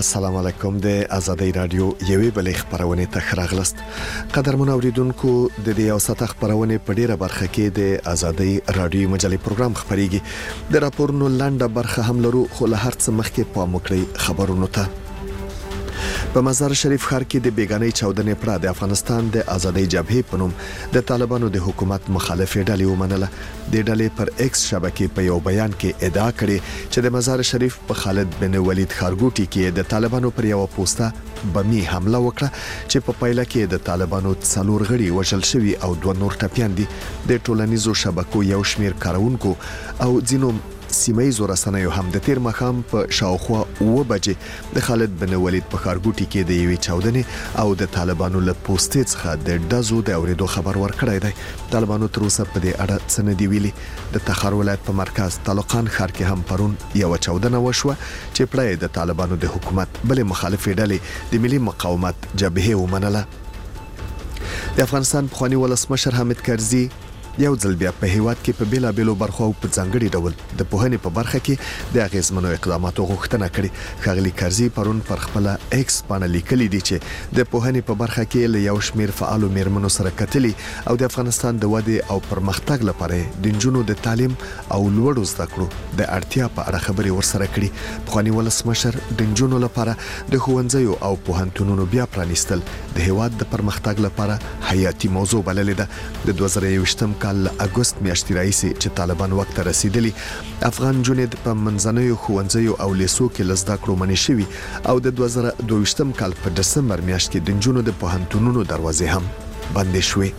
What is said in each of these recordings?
السلام علیکم د آزادۍ رادیو یوې بلې خبرونه ته راغلست. قدرمن اوریدونکو د دې اوسط خبرونه په ډیره برخه کې د آزادۍ رادیو مجلې پروګرام خبريږي. د راپورونو لنډه برخه هم لرو، خو له هر څه مخکې پام وکړئ خبرونو ته. په مزار شریف ښار کې د بیگانۍ چاودنې پړه د افغانستان د آزادۍ جبهې په نوم د طالبانو د حکومت مخالفې ډلې ومنله. د ډلې پر ایکس شبکې په یو بیان کې ادعا کړې چې د مزار شریف په خالد بن ولید ښارګوټي کې د طالبانو پر یو پوسټه بمي حمله وکړه چې په پایله کې د طالبانو 4 غړي وژل شوي او 2 نور ټپيان دي. د ټولنیزو شبکو یو شمیر کارونکو او ځینو سیمایي رسنیو هم د تیر مخام په شاوخوا 9 بجې د خالد بن ولید په ښارګوټي کې د یوې چاودنې او د طالبانو له پوسټې څخه د ډزو د اوریدو خبر ورکړی دی. طالبانو تر اوسه په دې اړه څه نه دی ویلي. د تخار ولایت په مرکز طالقان ښار کې هم پرون یو چاودنه وشوه چې پړه د طالبانو د حکومت بلې مخالفې ډلې د ملي مقاومت جبهې ومنله. د افغانستان پخوانی ولسمشر حامد کرزي یو ځل بیا په هیواد کې په بیلابېلو برخو په ځانګړي ډول د پوهنې په برخه کې د اغیزمنو اقداماتو غوښتنه کړې. ښاغلي کرزي پرون پر خپل ایکس باندې لیکلي دي چې د پوهنې په برخه کې له یو شمیر فعالو میرمنو سره کتلي او د افغانستان د ودې او پرمختګ لپاره د نجونو د تعلیم او لوړو زده کړو د اړتیا په اړه خبرې ورسره کړې. پخوانی ولسمشر د نجونو لپاره د ښوونځیو او پوهنتونونو بیا پرانیستل د هیواد د پرمختګ لپاره حیاتي موضوع بللې ده. د 2021م کال اگست میاشتې راځي چې طالبان وخت رسیدلی افغان جنید په منځنوي ښوونځیو او لیسو کې لزدا کړو منې شوی او د 2022م کال په دسمبر میاشت کې د جنونو د پوهنتونونو دروازې هم بندې شوې.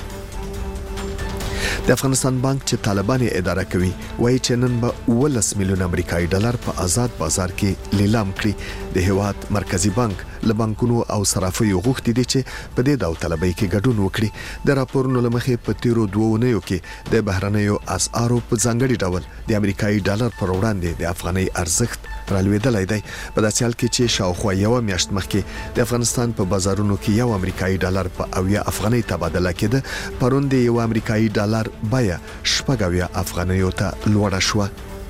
د افغانستان بانک چې طالبان اداره کوي وایي چې نن به 18 میلیون امریکایي ډالر په آزاد بازار کې لیلام کړي. د هیواد مرکزی بانک له بانکونو او صرافیو غوښتي دي چې په دې داوطلبۍ کې ګډون وکړي. د راپورونو لمخې په تیرو 2 اونیو کې د بهرنیو اسعارو په ځانګړي ډول د امریکایي ډالر پر وړاندې د افغاني ارزښت رالوېدلی دی. په داسې حال کې چې شاوخوا یو میاشت مخکې د افغانستان په بازارونو کې یو امریکایي ډالر په 80 افغاني تبادله کېده، پرون د یو امریکایي ډالر بیه 80 افغانیو ته لوړه شوه.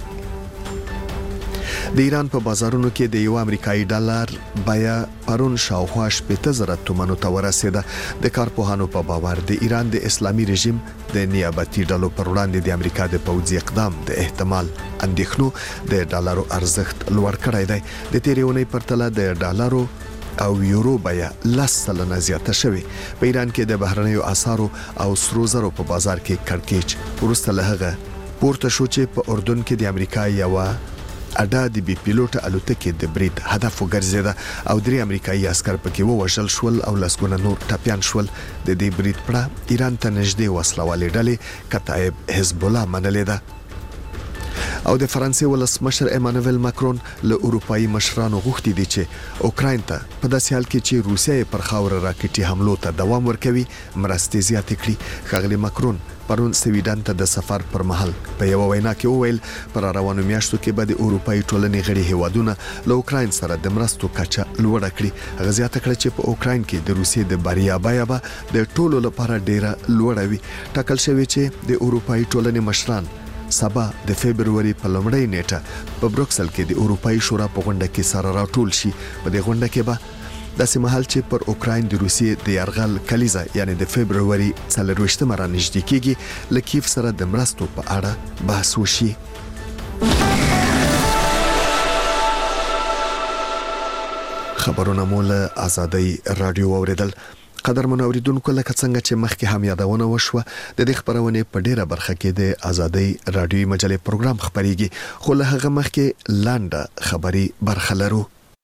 د ایران په بازارونو کې د یو امریکایي ډالر بیه پرون شاوخوا 80,000 تومانو ته ورسېده. د کارپوهانو په باور د ایران د اسلامي رژیم د نیابتي ډلو پر وړاندې د امریکا د پوځي اقدام د احتمال اندېښنو د ډالرو ارزښت لوړ کړی دی. د تیرې اونۍ پرتله د ډالرو او یورو بیه 10% زیاته شوې. په ایران کې د بهرنیو اسعارو او سرو زرو په بازار کې کړکېچ وروسته له هغه پورته شو چې په اردن کې د امریکا یو اډا د بي پیلوټ الوتکې د برید هدف وګرځیده او 3 امریکایي عسكر پکې ووژل شول او لسګونه نور ټپيان شول. د دې برید پړه ایران ته نږدې وسلوالې ډلې کتایب حزب الله منلې ده. او د فرانسې ولسمشر ایمانوئل ماکرون له اروپایي مشرانو غوښتي دي چې اوکراین ته په داسې حال کې چې روسیه پر خاور راکټي حملو ته دوام ورکوي مرستې زیاتې کړي. ښاغلي ماکرون پرون سویډن ته د سفر پر مهال په یو وینا کې وویل پر روانو میاشتو کې به د اروپایي ټولنې غړي هیوادونه له اوکراین سره د مرستو کچه لوړه کړي. هغه زیاته کړه چې په اوکراین کې د روسیې د بریا بیه به د ټولو لپاره ډیره لوړه وي. ټاکل شوی چې د اروپایي ټولنې مشران سبا د فبرवरी په لومړۍ نیټه په بروکسل کې د اروپایي شورا په غونډه کې سره راټول شي. په دې غونډه کې به داسې مهال چې پر اوکراین د روسیې د یرغل کلیزه یعنی د فبرवरी 24 را نږدې کېږي له کیف سره د مرستو په اړه بحث وشي. خبرونه مول آزادۍ رادیو اوریدل. قدرمن اوریدونکو لکه څنګه چې مخکې هم یادونه وشوه د دې خبرونه په ډیره برخه کې د آزادۍ رادیو مجلې پروګرام خبريږي، خو له هغه مخکې لاندې خبري برخه لرو.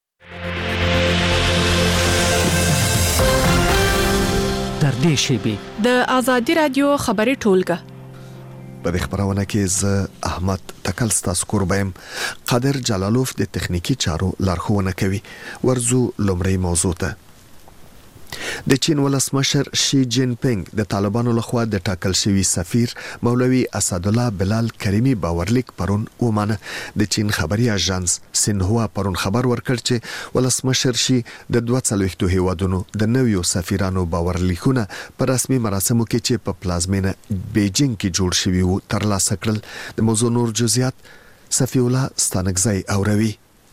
در دې شیبه د آزادۍ رادیو خبري ټولګه په دې خبرونه کې زه احمد تکل ستاسو قربایم. قادر جلالوف د تخنیکی چارو لارښوونه کوي. ورزو لومړی موضوع ته. د چین ولسمشر شي جین پینګ د طالبانو لخوا د ټاکل شوی سفیر مولوی اسد الله بلال کریمی باورلیک پرون ومانه. د چین خبري اژانس سینهوا پرون خبر ورکړ چې ولسمشر شي د 22 هیوادونو د نویو سفیرانو باورلیکونه په رسمي مراسمو کې چې په پلازمینه بیجینګ کې جوړ شوی وو ترلاسه کړل. د موضوع نور جزئیات صفی الله ستانکزی اوروي.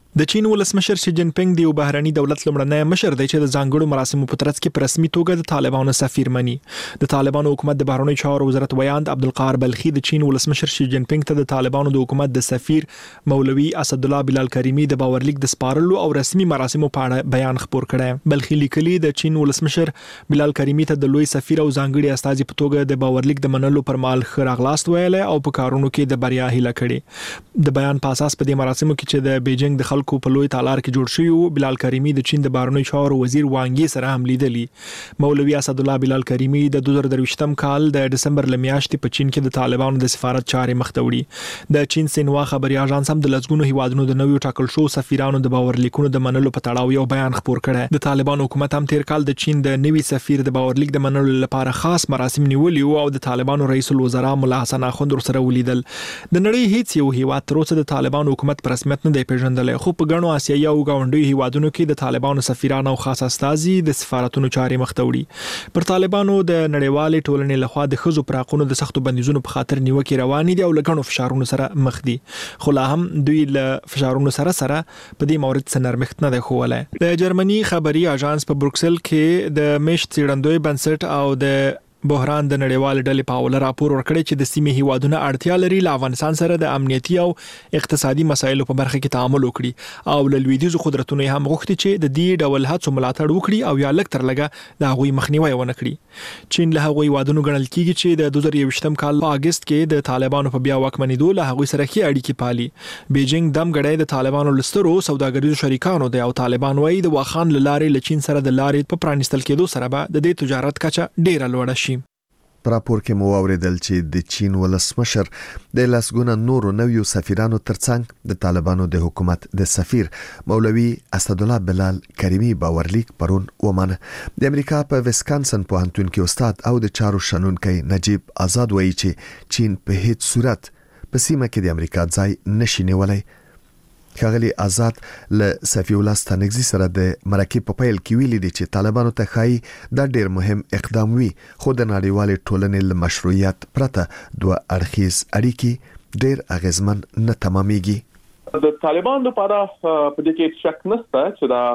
د چین ولسمشر شي جین پینګ د یو بهرني دولت لمړنی مشر دی چې د ځانګړو مراسمو په ترڅ کې په رسمي توګه د طالبانو سفیر مني. د طالبانو حکومت د بهرنیو چارو وزارت ویاند عبدالقاهر بلخي د چین ولسمشر شي جین پینګ ته د طالبانو د حکومت د سفیر مولوي اسد الله بلال کریمی د باورلیک د سپارلو او رسمي مراسمو په اړه بیان خپور کړی. بلخي لیکلي د چین ولسمشر بلال کریمی ته د لوی سفیر او ځانګړي استازي په توګه د باورلیک د منلو پر مهال ښه راغلاست ویلي او په کارونو کې د بریا هیله کړې. د بیان په اساس په دې مراسمو کې چې د بیجینګ د خلکو په لوی تالار کې جوړ شوی بلال کریمی د چین د بهرنیو چارو وزیر وانګي سره هم لیدلی. مولوي اسد الله بلال کریمی د 2023م کال د دسمبر لمیاشتې په چین کې د طالبانو د سفارت چارې مخ ته وړي. د چین سینوا خبري اژانس هم د لږونو هیوادونو د نویو ټاکل شو سفیرانو د باورلیکونو د منلو په تړاو یو بیان خپور کړی. د طالبانو حکومت هم تیر کال د چین د نوي سفیر د باورلیک د منلو لپاره خاص مراسم نیولي او د طالبانو رئیس الوزرا مولا حسن اخوند سره ولیدل. د نړۍ هیڅ یو هیواد تر اوسه د طالبانو حکومت په رسمیت نه دی پیژندل، خو په ګڼو آسیایي او ګاونډي هیوادونو کې د طالبانو سفیران او خاص استازي د سفارتونو چارې مخ ته وړي. پر طالبانو د نړیوالې ټولنې لخوا د ښځو پر حقونو د سختو بندیزونو په خاطر نیوکې روانې دي او له ګڼو فشارونو سره مخ دي، خو لا هم دوی له فشارونو سره په دې مورد څه نرمښت نه دی ښوولی. د جرمني خبري اژانس په بروکسل کې د میشت څېړندوی بنسټ او د بحران د نړیوال ډلې په حواله راپور ورکړی چې د سیمې هیوادونه اړتیا لري له افغانستان سره د امنیتي او اقتصادي مسایلو په برخه کې تعامل وکړي او له لویدیځو قدرتونو هم غوښتي چې د دې ډول هڅو ملاتړ وکړي او یا لږ تر لږه د هغوی مخنیوی ونه کړي. چین له هغوی هیوادونو ګڼل کیږي چې د 2023م کال په اگست کې د طالبانو په بیا واکمنېدو له هغوی سره ښې اړیکې پالي. بیجینګ دم غړی د طالبانو لسترو سوداګریزو شریکانو دی او طالبان وايي د واخان لارې له چین سره د لارې په پرانیستل کېدو سره به د دې تجارت کچه ډیره لوړه شي. په راپور کې مو واوریدل چې د چین ولسمشر د لسګونه نورو نویو سفیرانو ترڅنګ د طالبانو د حکومت د سفیر مولوي اسد الله بلال کریمی باورلیک پرون ومنه. د امریکا په ویسکانسن پوهنتون کې استاد او د چارو شنونکي نجیب آزاد وایي چې چین په هیڅ صورت په سیمه کې د امریکا ځای نشي نیولای. ښاغلي آزاد له صفی الله ستانکزي سره د مرکې په پیل کې ویلي دي چې طالبانو ته ښایي دا ډېر مهم اقدام وي، خو د نړیوالې ټولنې له مشروعیت پرته دوه اړخیز اړیکې ډېر اغیزمن نه تمامېږي. د طالبانو لپاره په دې کې شک نشته چې دا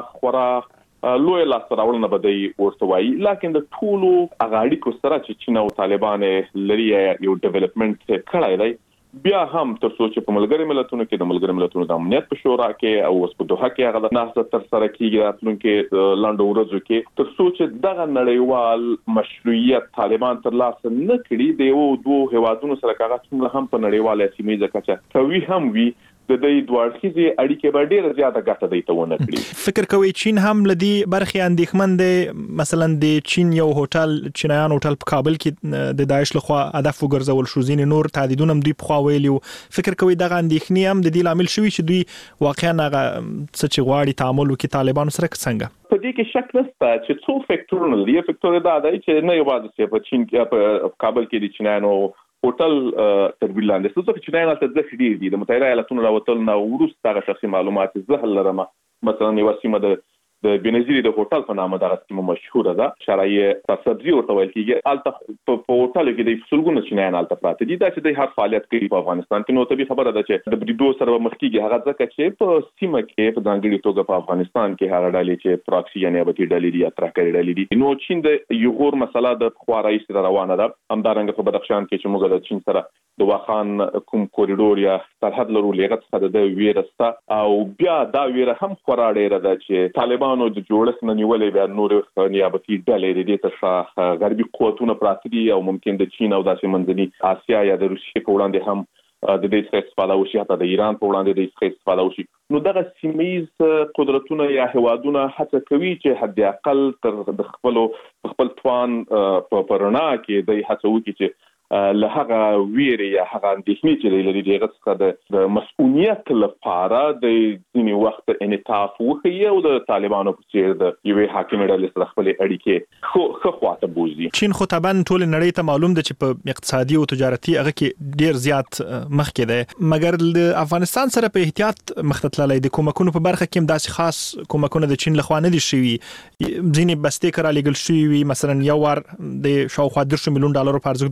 خورا لوی لاسته راوړنه به دی ورته وایي، لکن د ټولو هغه اړیکو سره چې چین او طالبان لري یو ډیولپمنٹ کړی دی، بیا هم تر څو چې په ملګری ملتونو کې د ملګری ملتونو د امنیت په شورا کې او اوس په دوحه کې هغه د نهضت تر سره کېږي راتلونکي لاندو ورځو کې، تر څو چې دغه نړیوال مشروعیت طالبان ترلاسه نه کړي د یو دوه هیوادونو سره کاغذ څومره هم په نړیواله سیمه ځکه کوي هم وي د دې دوړخیزي اړیکې به ډیره زیاته ګټه دی ته ونه کړي. فکر کوي چین هم لدی برخي اندېښمن دی، مثلا د چین یو هوټل چینایان هوټل په کابل کې د داعش لخوا هدف وګرځول شو، ځین نور تهدیدونه هم دوی په خوا ویلو. فکر کوي دغه اندېښنې هم د دې لامل شوی چې دوی واقعا هغه څه چې غواړي تعامل وکړي طالبانو سره څنګه؟ په دې کې شک نشته چې څو فیکټورونه دي. فیکټور دا دی چې نه یوازې په چین کې په کابل کې د چینایانو هوټل تدبیر لاندې څه چې چینایان ته ځکه ډیر دي د متحده ایالاتونو راوتل نه وروسته هغه شخصي معلومات زه لرم. مثلا یو سیمه د بنزيري د هوټل په نامه دغه سیمه مشهوره ده، شرایع سبزي ورته ویل کېږي. البته په هوټل کې د فسلګونو چینایان البته پراته دي دا چې د هر فعالیت کوي په افغانستان کې. نو طبي خبره ده چې د بریدو سره مخ کېږي هغه ځکه چې په سیمه کې په ځانګړي توګه په افغانستان کې هغه ډلې چې پراکسي یعنی ابتي ډلې دي یا ترکري ډلې دي. نو چین د یوغور مسله د خوا رئیس روانه ده. همدارنګه په بدخشان کې چې موږ د چین سره د واخان کوم کوریډور یا سرحد لرو لغت څخه د ویرسته او بیا دا ویره هم خورا ډیره ده چې طالبانو د جوړښت نه نیولې بیا نور نیابتي ډلې د دې تر غربي قوتونو پراته دي او ممکن د چین او داسې منځني اسیا یا د روسیې په وړاندې هم د دې څخه استفاده وشي، حتی د ایران په وړاندې د څخه استفاده وشي. نو دغه سیمایي قدرتونه یا هوادونه هڅه کوي چې حد اقل تر د خپل توان په رڼا کې د هڅه وکړي چې له هغه ویرې یا هغه اندېښنې چې لري دغه څخه د مسؤلیت لپاره د ځینې وخت انعطاف وکړي او د طالبانو په څیر د یوې حاکمې ډلې سره خپل اړیکې خو خواته بوزي. چین خو طبعا ټول نړۍ ته معلوم ده چې په اقتصادي او تجارتي هغه کې ډیر زیات مخکې ده، مګر د افغانستان سره په احتیاط مختللی د کومکونو په برخه کې داسې خاص کومکونه د چین لخوا نه دي شوي. ځینې بستې کرا لګل شوی مثلا یو ور د شاوخوا $10 ملیون په ارزښت دوی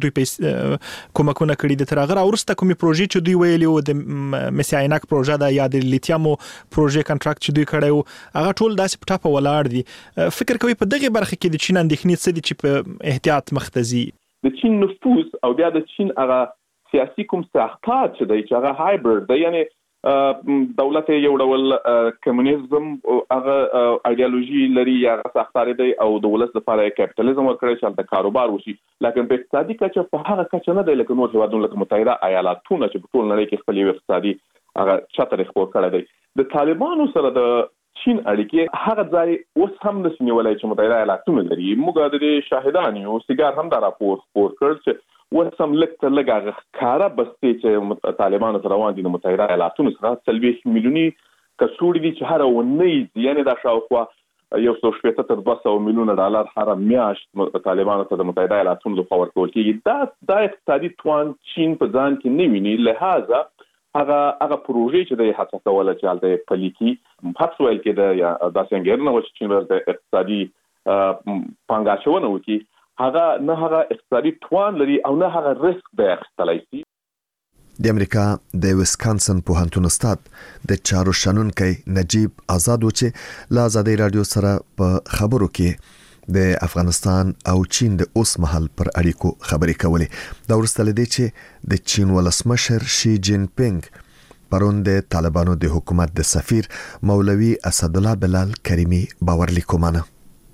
کومکونه کړي د ترغه اورسته کومي پروژې چې دوی ویلي او د مسایناک پروژه د یا د لیتیامو پروژې کنټراکټ چې دوی کړی هغه ټول داسې پټاپه ولاړ دي. فکر کوي په دغه برخه کې د چین اندېښنې څه دي چې په احتیاط مختزي د چین نفوذ او بیا د چین هغه سیاسي کوم ساختات چې دی چې هغه هایبرد دی یعنی دولت یو ډول کمونیزم هغه ایدئولوژي لري یا ساختار دی او دولت لپاره کاپیټالیزم ورکړي چې د کاروبار وشي لکه په اقتصادي کچه په هغه کچه نه دی لکه نور هیوادونه لکه متحده ایالاتونه چې په ټول نړۍ کې خپل اقتصادي هغه چتر خپور کړی دی. د طالبانو سره د چین اړیکې هغه ځای اوس هم د سنولای چې متحده ایالاتونه لري. موږ د شاهدان یو سیګار هم دا راپور خپور کړ چې وسم لکه لګه کارا بستې چې طالبانو سره روان دي د متحده ایالاتونو سره 30 میلیوني کڅوړي دي چې هر ونې یعنی دا شاوخوا 170 تر 200 میلیونه ډالر هر میاشت طالبانو ته د متحده ایالاتونو لخوا ورکول کیږي. دا اقتصادي توان چین په ځان کې نه ویني لہذا هغه پروژې چې د هڅه کوله چې الته پلیکی هڅه ویل کې د داسې انګیرنه و چې چین ورته اقتصادي پانګاچونه وکړي هغه نه هغه اقتصادي توان لري او نه هغه ریسک به اخیستلای شي. د امریکا د ویسکانسن پوهنتون استاد د چارو شنونکي نجیب آزاد و چې لا آزادي رادیو سره په خبرو کې د افغانستان او چین د اوس مهال پر اړیکو خبرې کولې. دا ورسته لدی چې د چین ولسمشر شي جین پینګ پرون د طالبانو د حکومت د سفیر مولوی اسد الله بلال کریمی باورلیکومانه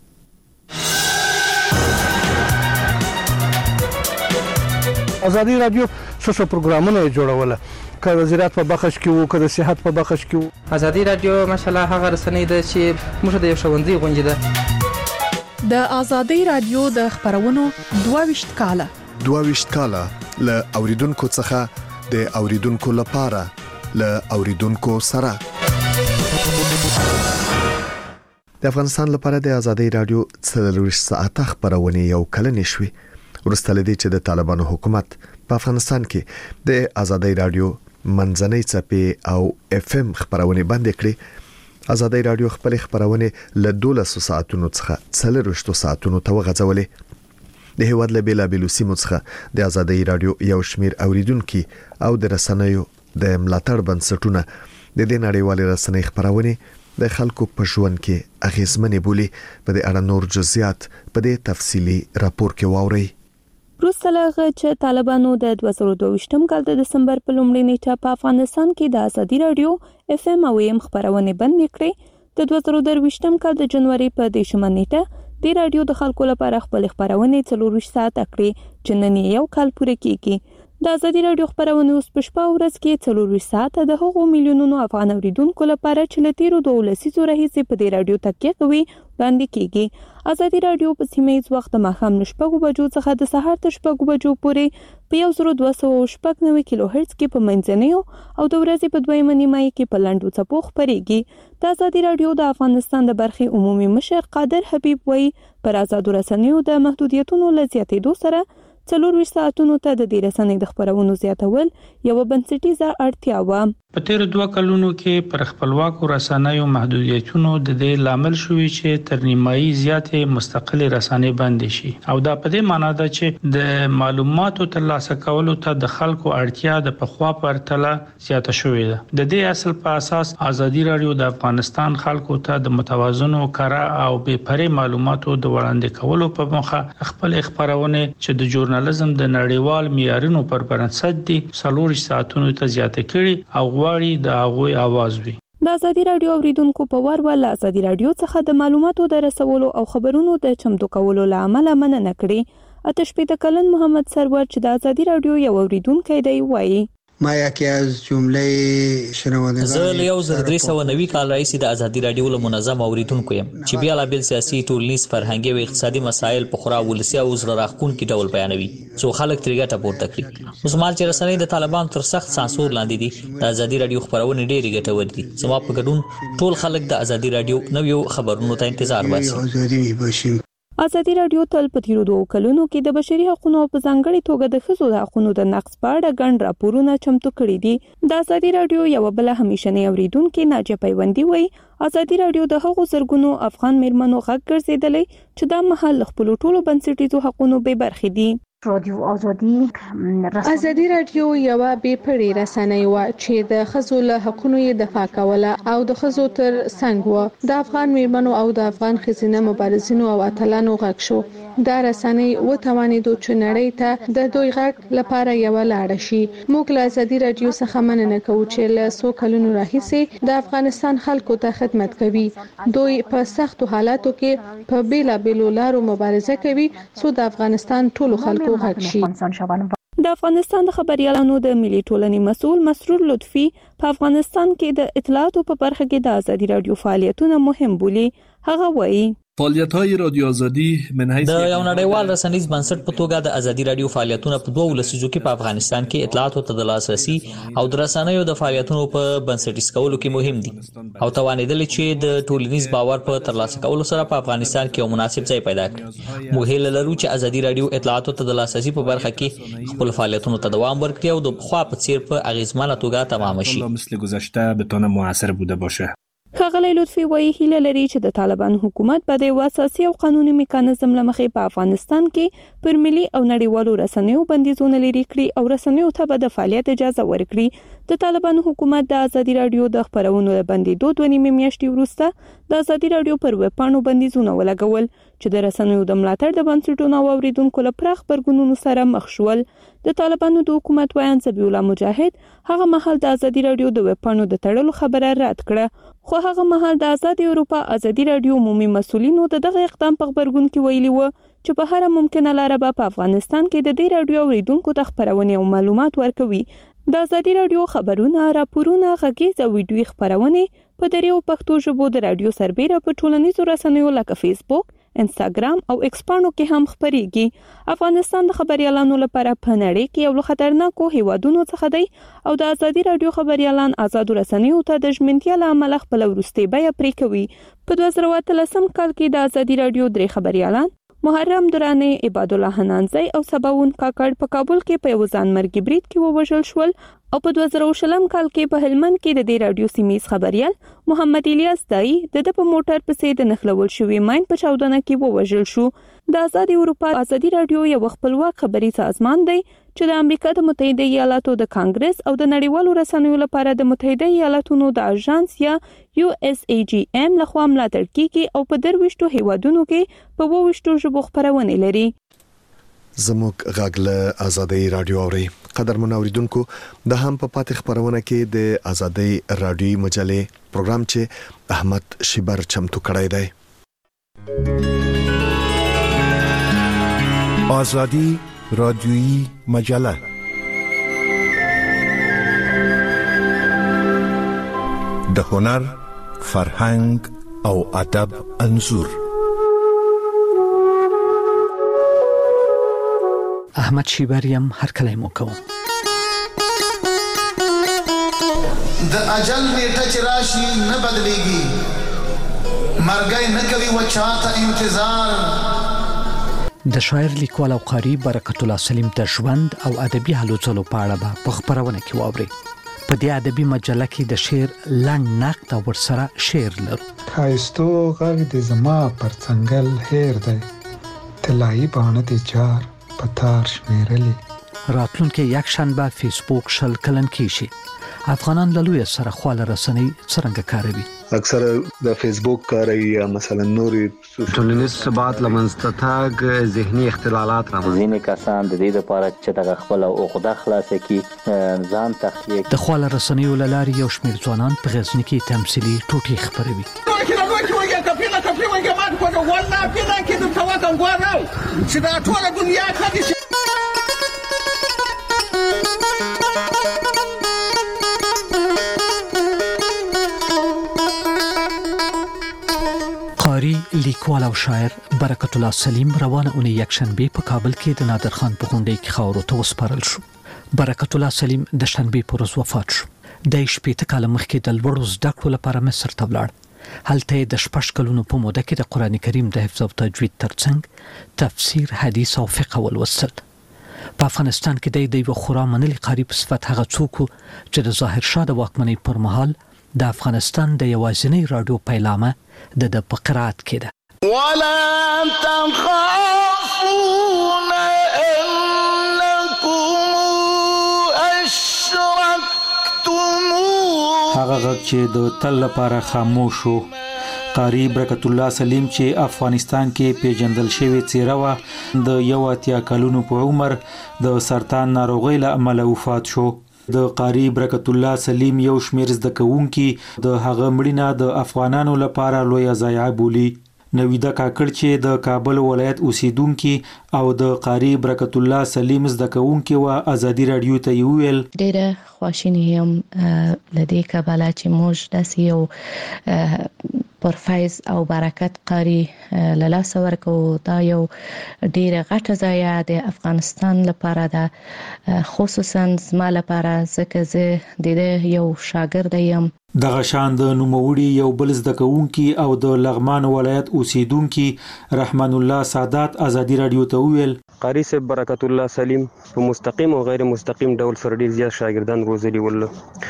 آزادي رادیو څه پروګرامونه جوړول که وزارت په بخښ کې وو که د صحت په بخښ کې وو. آزادي رادیو ماشاءالله هغه رسنۍ ده چې موږ د یو ښوونځي غونډه ده. د آزادي رادیو د خبرونو 22 کاله ل اوریدونکو څخه د اوریدونکو لپاره ل اوریدونکو سره د افغانستان لپاره د آزادي رادیو 24 ساعته خبرونه یو کلن شوي. ورسته لدی چې د طالبانو حکومت په افغانستان کې د آزادي رادیو منځنۍ چپې او اف ام خبرونه بند کړې. آزادي رادیو خپل خبرونه له 12 ساعتونو څخه 4 ساعتونو ته وغځولې. د هیواد له بیلابیلو سیمو څخه د آزادي رادیو یو شمیر اوریدونکو او د رسنیو د ملاتړ بنسټونه د دې نړیوالې رسنۍ خبرونه د خلکو په ژوند کې اغیزمنې بولی. په دې اړه نور جزئیات په دې تفصیلی راپور کې واورئ. روسلغه چې طالبانو د 2022م کال د دسمبر په لومړۍ نیټه په افغانستان کې د آزادي رادیو اف ام او ام خبرونه بند کړې. د 2023م کال د جنوري په 10مه نیټه د رادیو د خلکو لپاره خپل خبرونه 4 ساعت کړې چې نن یو کال پوره کیږي. د آزادي رادیو خبرونه اوس په شپه ورځ کې 4 ساعت د هغو میلیونونو افغان اوریدونکو لپاره چې له تیرو 12 لسیزو راهیسې په دې رادیو تکیه کوي وړاندې کیږي. آزادي رادیو په سیمه ییز وخت د ماښام 9 بجو څخه د سهار 6 بجو پورې په 1290 کیلو هرتز کې په منځنیو او د ورځې په 2 نیمه کې په لاندو څپو خبريږي. د آزادي رادیو د افغانستان د برخې عمومي مشر قادر حبیب وایي پر آزادو رسنیو د محدودیتونو له زیاتېدو سره 4 ساعتونو ته د دې رسنۍ د خبرونو زیاتول یو بنسټیزه اړتیا و. په تیر 2 کلونو کې پر خپلواکو رسنیو محدودیتونو د دې لامل شوې چې تر نیمایي زیاتې مستقلې رسنۍ بند شي او دا په دې معنی ده چې د معلوماتو ترلاسه کولو ته د خلکو اړتیا د پخوا په پرتله زیاته شوې ده. د دې اصل په اساس آزادي رادیو د افغانستان خلکو ته د متوازنو کره او بې پرې معلوماتو د وړاندې کولو په موخه خپل خبرونه چې د ژورنالیزم د نړیوال معیارونو پر بنسټ دي 4 ساعتونو ته زیاته کړي او غواړي د هغوی आवाज وي. د آزادي رادیو اوریدونکو په ور آزادي رادیو څخه د معلوماتو د رسولو او خبرونو د چمتو کولو لامل مننه کړې. 18 کلن محمد سرور چې د آزادي رادیو یو اوریدونکو دی وایي ما یکی از جمله شنوندگان زه له 1390 کال راهیسې د آزادي رادیو له منظم اوریدونکو یم چې بیا لا بیل سیاسي ټولنیز فرهنګي او اقتصادي مسایل په خورا ولسي او زړه راښکونکي ډول بیانوي څو خلک ترې ګټه پورته کړي. اوس مهال چې رسنۍ د طالبانو تر سخت سانسور لاندې دي د آزادي رادیو خبرونه ډېرې ګټورې دي. زما په ګډون ټول خلک د آزادي رادیو نویو خبرونو ته انتظار باسي. آزادي رادیو تل په تیرو 2 کلونو کې د بشري حقوقو په ځانګړي توګه د ښځو د حقوقو د نقض په اړه ګڼ راپورونه چمتو کړي دي. د آزادي رادیو یو بل همیشنۍ اوریدونکو ناجیه پیوندي وایي آزادي رادیو د هغو زرګونو افغان میرمنو غږ ګرځیدلې چې د محل خپل ټولو بنسټیزو حقوقو به برخې دي. رادیو ازادي رادیو یو بې پړې رسنۍ و چې د ښځو له حقوقو دفاع کوله او د ښځو تر څنګ و د افغان میرمنو او د افغان ښځینه مبارزینو او اتلانو غږ شو. دا رسنۍ وتوانېدو چې نړۍ ته د دوی غږ لپاره یو لاړه شي. موږ له ازادي رادیو څخه مننه کوو چې له څو کلونو راهیسې د افغانستان خلکو ته خدمت کوي. دوی په سختو حالاتو کې په بیلابیلو لارو مبارزه کوي څو د افغانستان ټولو خلکو د افغانستان د خبريالانو د ملي ټولنې مسؤل مسرور لطفي په افغانستان کې د اطلاعاتو په برخه کې د ازادي رادیو فعالیتونه مهم بولي. هغه وایي فعالیت‌های رادیو آزادی من حیث د یو نړیوال رسنیز بنسټ په توګه د ازادي رادیو فعالیتونه په 2 لسیزو کې په افغانستان کې اطلاعاتو ته د لاسرسي او د رسنیو د فعالیتونو په بنسټیز کولو کې مهم دي او توانیدل چې د ټولنیز باور په ترلاسه کولو سره په افغانستان کې یو مناسب ځای پیدا کړي. موږ هیله لرو چې ازادي رادیو اطلاعاتو ته د لاسرسي په برخه کې خپل فعالیتونو ته دوام ورکړي او د خوا په څیر په اغیزمنه توګه تمام شي. مثل گذشته بتونه موثر بوده باشه. ښاغلی لطفي وایي هیله لري چې د طالبان حکومت به د اساسي او قانوني میکانیزم لمخې په افغانستان کې پر ملي او نړیوالو رسنیو بندیزونه لري کړي او رسنیو ته به د فعالیت اجازه ورکړي. د طالبان حکومت د ازادي رادیو د خبرونو بندیدو 2 میاشتې وروسته د ازادي رادیو پر ویبپاڼو بندیزونه ولګول چې د رسنیو د ملاتړ د بنسټونو او اوریدونکو له پراخ برګونونو سره مخ شول. د طالبانو د حکومت وایي ذبیح الله مجاهد هغه مهال د ازادي رادیو د ویبپاڼو د تړلو خبره رد کړه، خو هغه مهال د آزاد اروپا ازادي رادیو عمومي مسؤلینو دغه اقدام په خبرګون کې ویلي و چې په هر ممکنه لار به په افغانستان کې د دې رادیو اوریدونکو ته خبرونه او معلومات ورکوي. د ازادي رادیو خبرونه، راپورونه، غږیز او ویډیوي خبرونه په دریو پښتو ژبو د رادیو سربېره په ټولنیزو رسنیو لکه فیسبوک، انستګرام او ایکس پاڼو کې هم خبريږي. افغانستان د خبريالانو لپاره په نړۍ کې یو خطرناکو هیوادونو څخه دی او د ازادي رادیو خبريالان آزاد رسنیو ته د ژمنتیا له امله خپل ورستي بیه پرې کوي. په 2013 کال کې د ازادي رادیو 3 خبريالان محرم درانه، عباد الله حنانزی او سباون کاکړ په کابل کې په یو ځانمرګي برید کې ووژل شول او په 2020 کال کې په هلمند کې د دې رادیو سیمیز خبريال محمد الیاس دای د په موټر پسې د نخلول شوی ماین په چاودنه کې ووژل شو. د آزاد اروپا ازادي رادیو یو خپلواک خبري سازمان دی چې د امریکا د متحده ایالاتو د کانګرس او د نړیوالو رسنیو لپاره د متحده ایالاتونو د اژانس یا USAGM لخوا ملاتړ کیږي او په 23 هیوادونو کې په 22 ژبو خبرونه لري. زموږ غاګله ازادي رادیو اوري قدرمن اوریدونکو د هم په پاتې خبرونه کې د ازادي رادیو مجلې پروګرام چې احمد شیبر چمتو کړی دی. آزادی رادیویی مجله د هنر، فرهنګ او ادب انځور. احمد شیبریم هر کله مو کوم. د اجل نیټه چې راشي نه بدلېږي، مرګي نه کوي و چاته انتظار. د شاعر، لیکوال او قاری برکت الله سلیم د ژوند او ادبي هلو ځلو په اړه په خبرونه کې واوري. په دې ادبي مجله کې د شعر لنډ نقد او ورسره شعر لرو. خایستو غږ د زما پر څنګل هیر دی، طلایي باڼه د جار پتار شمیرلی. راتلونکي یک شنبه فیسبوک شل کلن کیشي. افغانان له لوی سره خواله رسنۍ څنګه کاروي؟ اکثر د فیسبوک کاروي یا مثلا نوري ټولنیز ثبات لمنځته تاګ ذهني اختلالات راځي. ځینې کسان د دې لپاره چې د خپل عقده خلاصه کی ځان تخلیق د خواله رسنیو لاري یو شمېر ځوانان په غزنی کې تمثيلي ټوټي خبروي. قاری، لیکوال او شاعر برکت الله سلیم روانه اونۍ یکشنبه په کابل کې د نادر خان په غونډه کې خاورو ته وسپارل شو. برکت الله سلیم د شنبه پر ورځ وفات شو. د شپږ کال مخکې د لوړو زده کړو لپاره مصر ته ولاړ. هلته د 6 کلونو په موده کې د قران کریم د حفظ او تجوید ترڅنګ تفسیر، حدیث او فقه ولوستل. په افغانستان کې د یو خورا منلي قاری په صفت هغه څوک چې د ظاهر شاه د واکمنۍ پر مهال د افغانستان د یوازینۍ رادیو پیلامه د قرات کې ده. ولا تخافون هغه غږ چې د تل لپاره خاموش شو. قاری برکت الله سلیم چې افغانستان کې پیژندل شوی څیره و د 81 کلونو په عمر د سرطان ناروغۍ له امله وفات شو. د قاری برکت الله سلیم یو شمیر زده کوونکي د هغه مړینه د افغانانو لپاره لوی ضایعه بولي. نویده کاکړ چې د کابل ولایت اوسیدونکي او د قاری برکت الله سلیم زده کوونکي و ازادي رادیو ته ویل ډېره خواشینی یم لدې کابل چې موږ داسې یو پرفایز او برکت قاری للاس ورکو. دا یو ډېره غټه ضایعه د افغانستان لپاره ده، خصوصا زما لپاره ځکه زه د یو شاګرد یم. دغه شان د نوموړي یو بل زده کوونکي او د لغمان ولایت اوسیدونکي رحمان الله سادات ازادي رادیو ته ویل قاری صاحب برکت الله سلیم په مستقیم او غیر مستقیم ډول سره ډیر زیات شاګردان روزلي ول.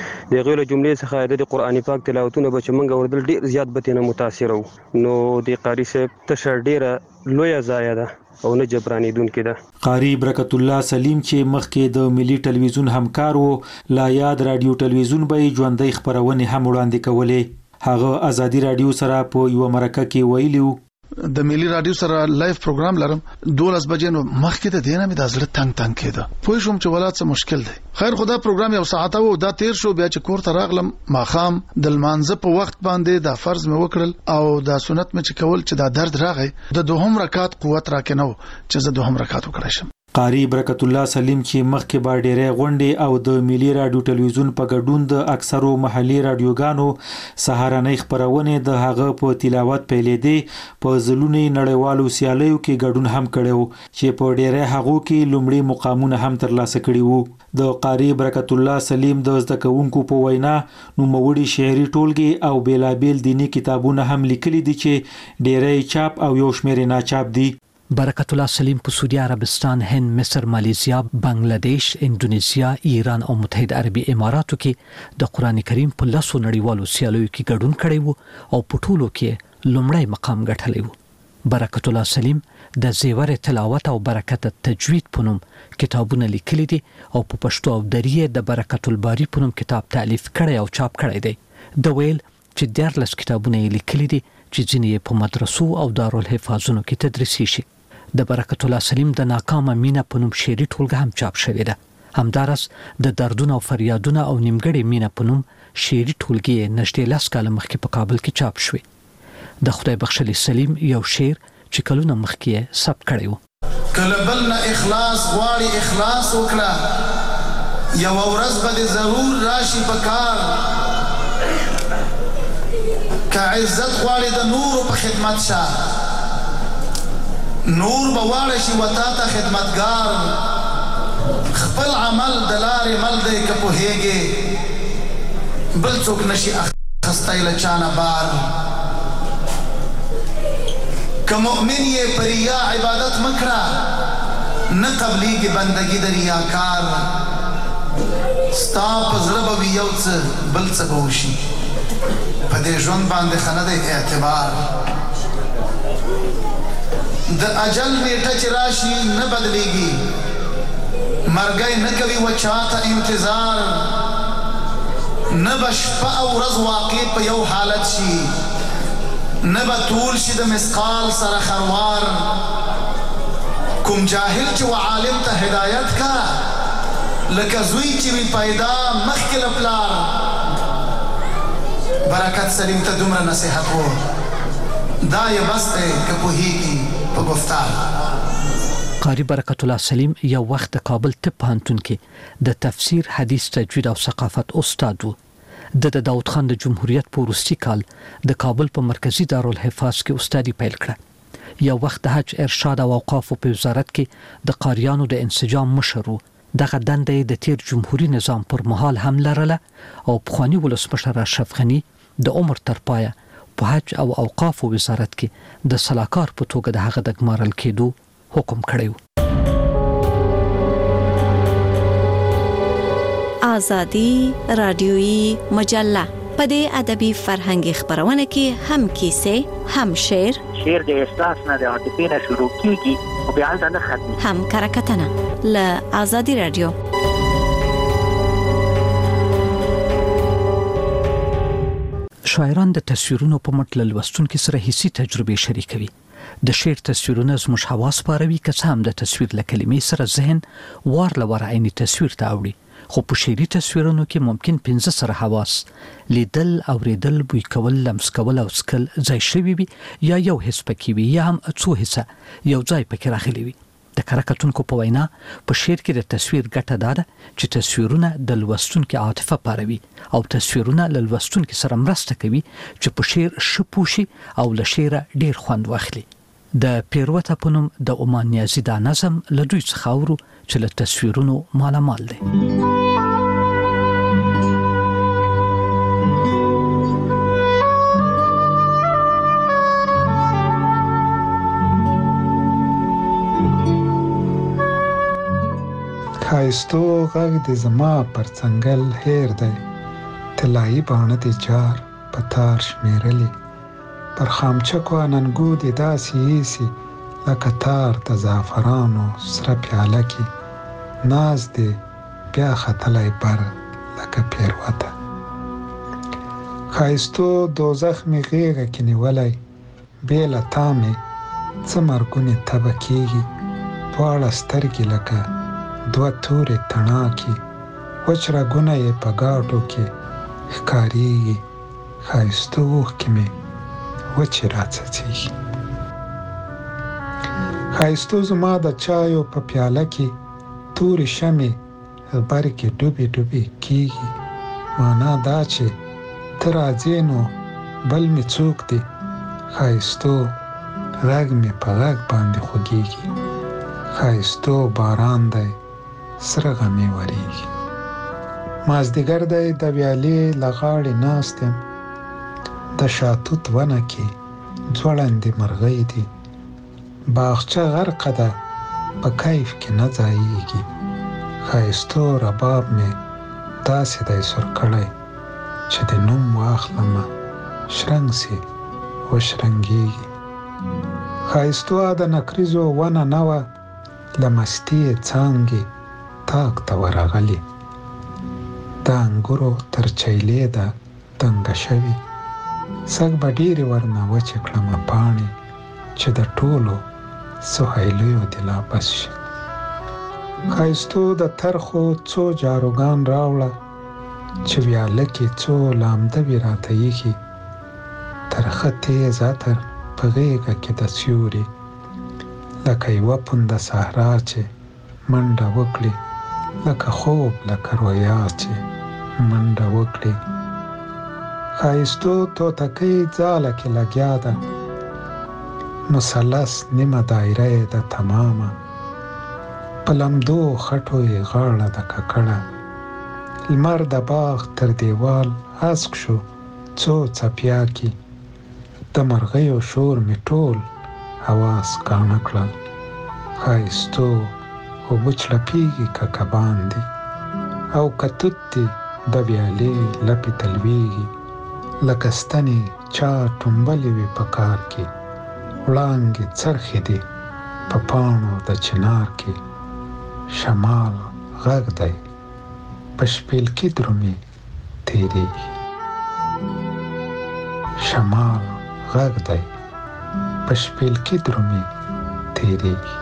د غوړو جملې څخه د قرآن پاک تلاوتونه به چې موږ اوردل ډیر زیات به تنه متاثر وو. نو د قاری صاحب تشر ډیره لوی ضایعه ده او نه جبرانیدونکې ده. قاری برکت الله سلیم چې مخکې د ملي ټلویزیون همکار وو، لا یاد رادیو ټلویزیون به ژوندۍ خبرونه هم وړاندې کولې. هغه ازادي رادیو سره په یو مرکه کې ویلو د ملي رادیو سره لایف پروګرام لرم 12 بجې نو مخکې ته دینه مې د زړه تنگ کېده. پوه شوم چې ولادت څه مشکل دی. خیر خدا پروګرام یو ساعت وو دا تیر شو. بیا چې کور ته راغلم ماخام د لمانځه په وخت باندې دا فرض مې وکړل او دا سنت مې چې کول چې دا درد راغی د دوهم رکعت قوت راکنه چې زه دوهم رکعت وکړم. قاری برکت الله سلیم چې مخکې با ډېرې غونډې او د ملي رادیو ټلویزیون په ګډون د اکثرو محلي رادیوګانو سهارنۍ خبرونه د هغه په تلاوت پیلېدې په ځلونی نړیوالو سیالیو کې ګډون هم کړو چې په ډېرې هغو کې لومړی مقامونه هم ترلاسه کړي وو. د قاری برکت الله سلیم د زده کوونکو په وینا نوموړي شعري ټولګي او بیلابیل دینی کتابونه هم لیکلي دي چې ډېرې چاپ او یو شمېر ناچاپ دي. برکت الله سلیم په سعودي عربستان، هند، مصر، مالیزیا، بنگلاديش، اندونیزیا، ایران او متحده عربي اماراتو کې د قران کریم په لاسو نړیوالو سیالیو کې ګډون کړی وو او په ټولو کې لومړی مقام ګټلی وو. برکت الله سلیم د زیور تلاوت او برکت تجوید په نوم کتابونه لیکلي دي او په پښتو او دری د برکت الباری په نوم کتاب تالیف کړی او چاپ کړی دی. د ویل چې 14 کتابونه لیکلي دي چې ځینې په مدرسو او دارالحفاظونو کې تدریسي شي. د برکت الله سلیم د ناکامه مینه په نوم شعري ټولګه هم چاپ شوې ده. همدارس د دردونه او فریادونه او نیمګړې مینه په نوم شعري ټولګه نږدې 10 کال مخکې په کابل کې چاپ شوې. د خدای بخښلي سلیم یو شعر چې کلونه مخکې ثبت کړی و. کله بل نه اخلاص غواړي اخلاص وکړه، یو ورځ به ضرور راشي په کار. که عزت غواړي د نور په خدمت شه، نور بواړه شي وتا ته خدمتگار. خپل عمل د لارې مل دی که پوهیږي، بل څوک نشي اخستی له چانه بار. که مؤمن یې په ریا عبادت مکړه، نه قبلیږي بندګي د ریاکار. ستا په زړه به وي یو څه بل څه به وشي، په دې ژوند باندې ښه نه دی اعتبار. د اجل نیټه چې راشي نه بدلیږي، مرګی نه کوي و چاته انتظار. نه به شپه او ورځ واقع په یو حالت شي، نه به طول شي د مثقال سره خروار. کوم جاهل چې و عالم ته هدایت کا، لکه زوی چې وي پیدا مخکې له پلار. برکت سلیم ته دومره نصیحت و، دا یې بس دی که پوهیږي په گفتار. قاری برکت الله سلیم یو وخت د کابل طب پوهنتون کې د تفسیر، حدیث، تجوید او ثقافت استاد و. د داود خان د جمهوریت په وروستي کال د کابل په مرکزی دارالحفاظ کې استادي پیل کړه. یو وخت د حج، ارشاد او اوقافو په وزارت کې د قاریانو د انسجام مشر و. دغه دنده د تیر جمهوریت نظام پر مهال هم لرله او پخوانی ولسمشر اشرف غنی د عمر تر پایه په حج او اوقافو وزارت کې د سلاکار په توګه د هغه د ګمارل کېدو حکم کړی. آزادی رادیویی مجله په دې ادبي فرهنګي خبرونه کې هم کیسې، هم شعر د احساس نه د عاطفې نه شروع کیږي او بیا د نه ختمي، هم کرکټنه ل آزادی رادیو. شاعران د تصویرونو په مټ لوستونکو سره حسي تجربه شریکوي. د شعر تصویرونه زموږ حواس پاروي، که څه هم د تصویر له کلمې سره ذهن وار عیني تصویر ته اوړي. خو په شعري تصویرونو کې ممکن 15 سره حواس لیدل، اوریدل، بوی کول، لمس کول او څکل ځای شوي وي، یا یو حس پکې وي یا هم څو حصه یو ځای پکې راغلي وي. د کره کتونکو په وینا په شعر کې د تصویر ګټه دا ده چې تصویرونه د لوستونکو عاطفه پاروي او تصویرونه له لوستونکو سره مرسته کوي چې په شعر شپوشي او له شعره ډیر خوند واخلي. د پیروته په نوم د عمان نیازي دا نظم له دوی څخه اورو چې له تصویرونو مالامال دی. خایستو غږ د زما پر څنګل هیر دی، طلایي باڼه د جار په تار شمیرلي، پر خامچکو اننګو د داسې ایسي لکه تار د زعفرانو سره پیاله کې، ناز دی بیا ختلی بر لکه پیروته. خایستو دوزخ می غیږه کې نیولی، بې له تا مې څه مرګونې تبه کېږي، دواړه سترګې لکه دوه تورې تڼاکې، وچ رګونه یې په ګاټو کې ښکارېږي، ښایستو اوښکې مې وچې راڅڅېږي. ښایستو زما د چایو په پیاله کې تورې شمې غبرګې ډوبې ډوبې کېږي، معنا دا چې ته راځې نو بل مې څوک دی، ښایستو غږ مې په غږ باندې خوږېږي، ښایستو باران دی سره غمې وریږي. مازدیګر دی د ویالې له غاړې ناست یم، د شاتوت ونه کې ځوړندې مرغۍ دي، باغچه غرقه ده په کیف کې نه ځایېږي، ښایستو رباب مې داسې دی سور کړی چې د نوم واخلمه شرنګ سي وشرنګېږي. ښایستو د نکریزو ونه نه وه، له مستي یې څانګې تاک ته ورغلي، د انګورو تر چیلې ده دنګه شوي، سږ به ډېرې ورنه وچې کړمه پاڼې چې د ټولو سهیلیو دې لا بس شي. ښایستو د ترخو څو جاروګان راوړه چې ویاله کې څو لامده وي راته ایښي، ترخه تیز عطر په غېږه کې د سیوري، لکه یوه پونده صحرا چې منډه وکړي، لکه خوب لکه رویا چې منډه وکړي. ښایستو توتکۍ ځاله کې لګیا ده، مثلث نیمه دایره یې ده تمامه، په لمدو خټو یې غاړه ده ککړه، لمر د باغ تر دیوال هسک شو څو څپیا کې، د مرغیو شور مې ټول حواس کاڼه کړل، ښایستو اوبه چړپېږي که کبان دي، او که توت دي د ویالې لپې تلویږي، لکه ستنې چا ټومبلې وي په کار کې، وړانګې څرخې دي په پاڼو د چنار کې، شمال غږ دی په شپیلکي درومې تېرېږي، شمال غږ دی په شپیلکي درومې تېرېږي.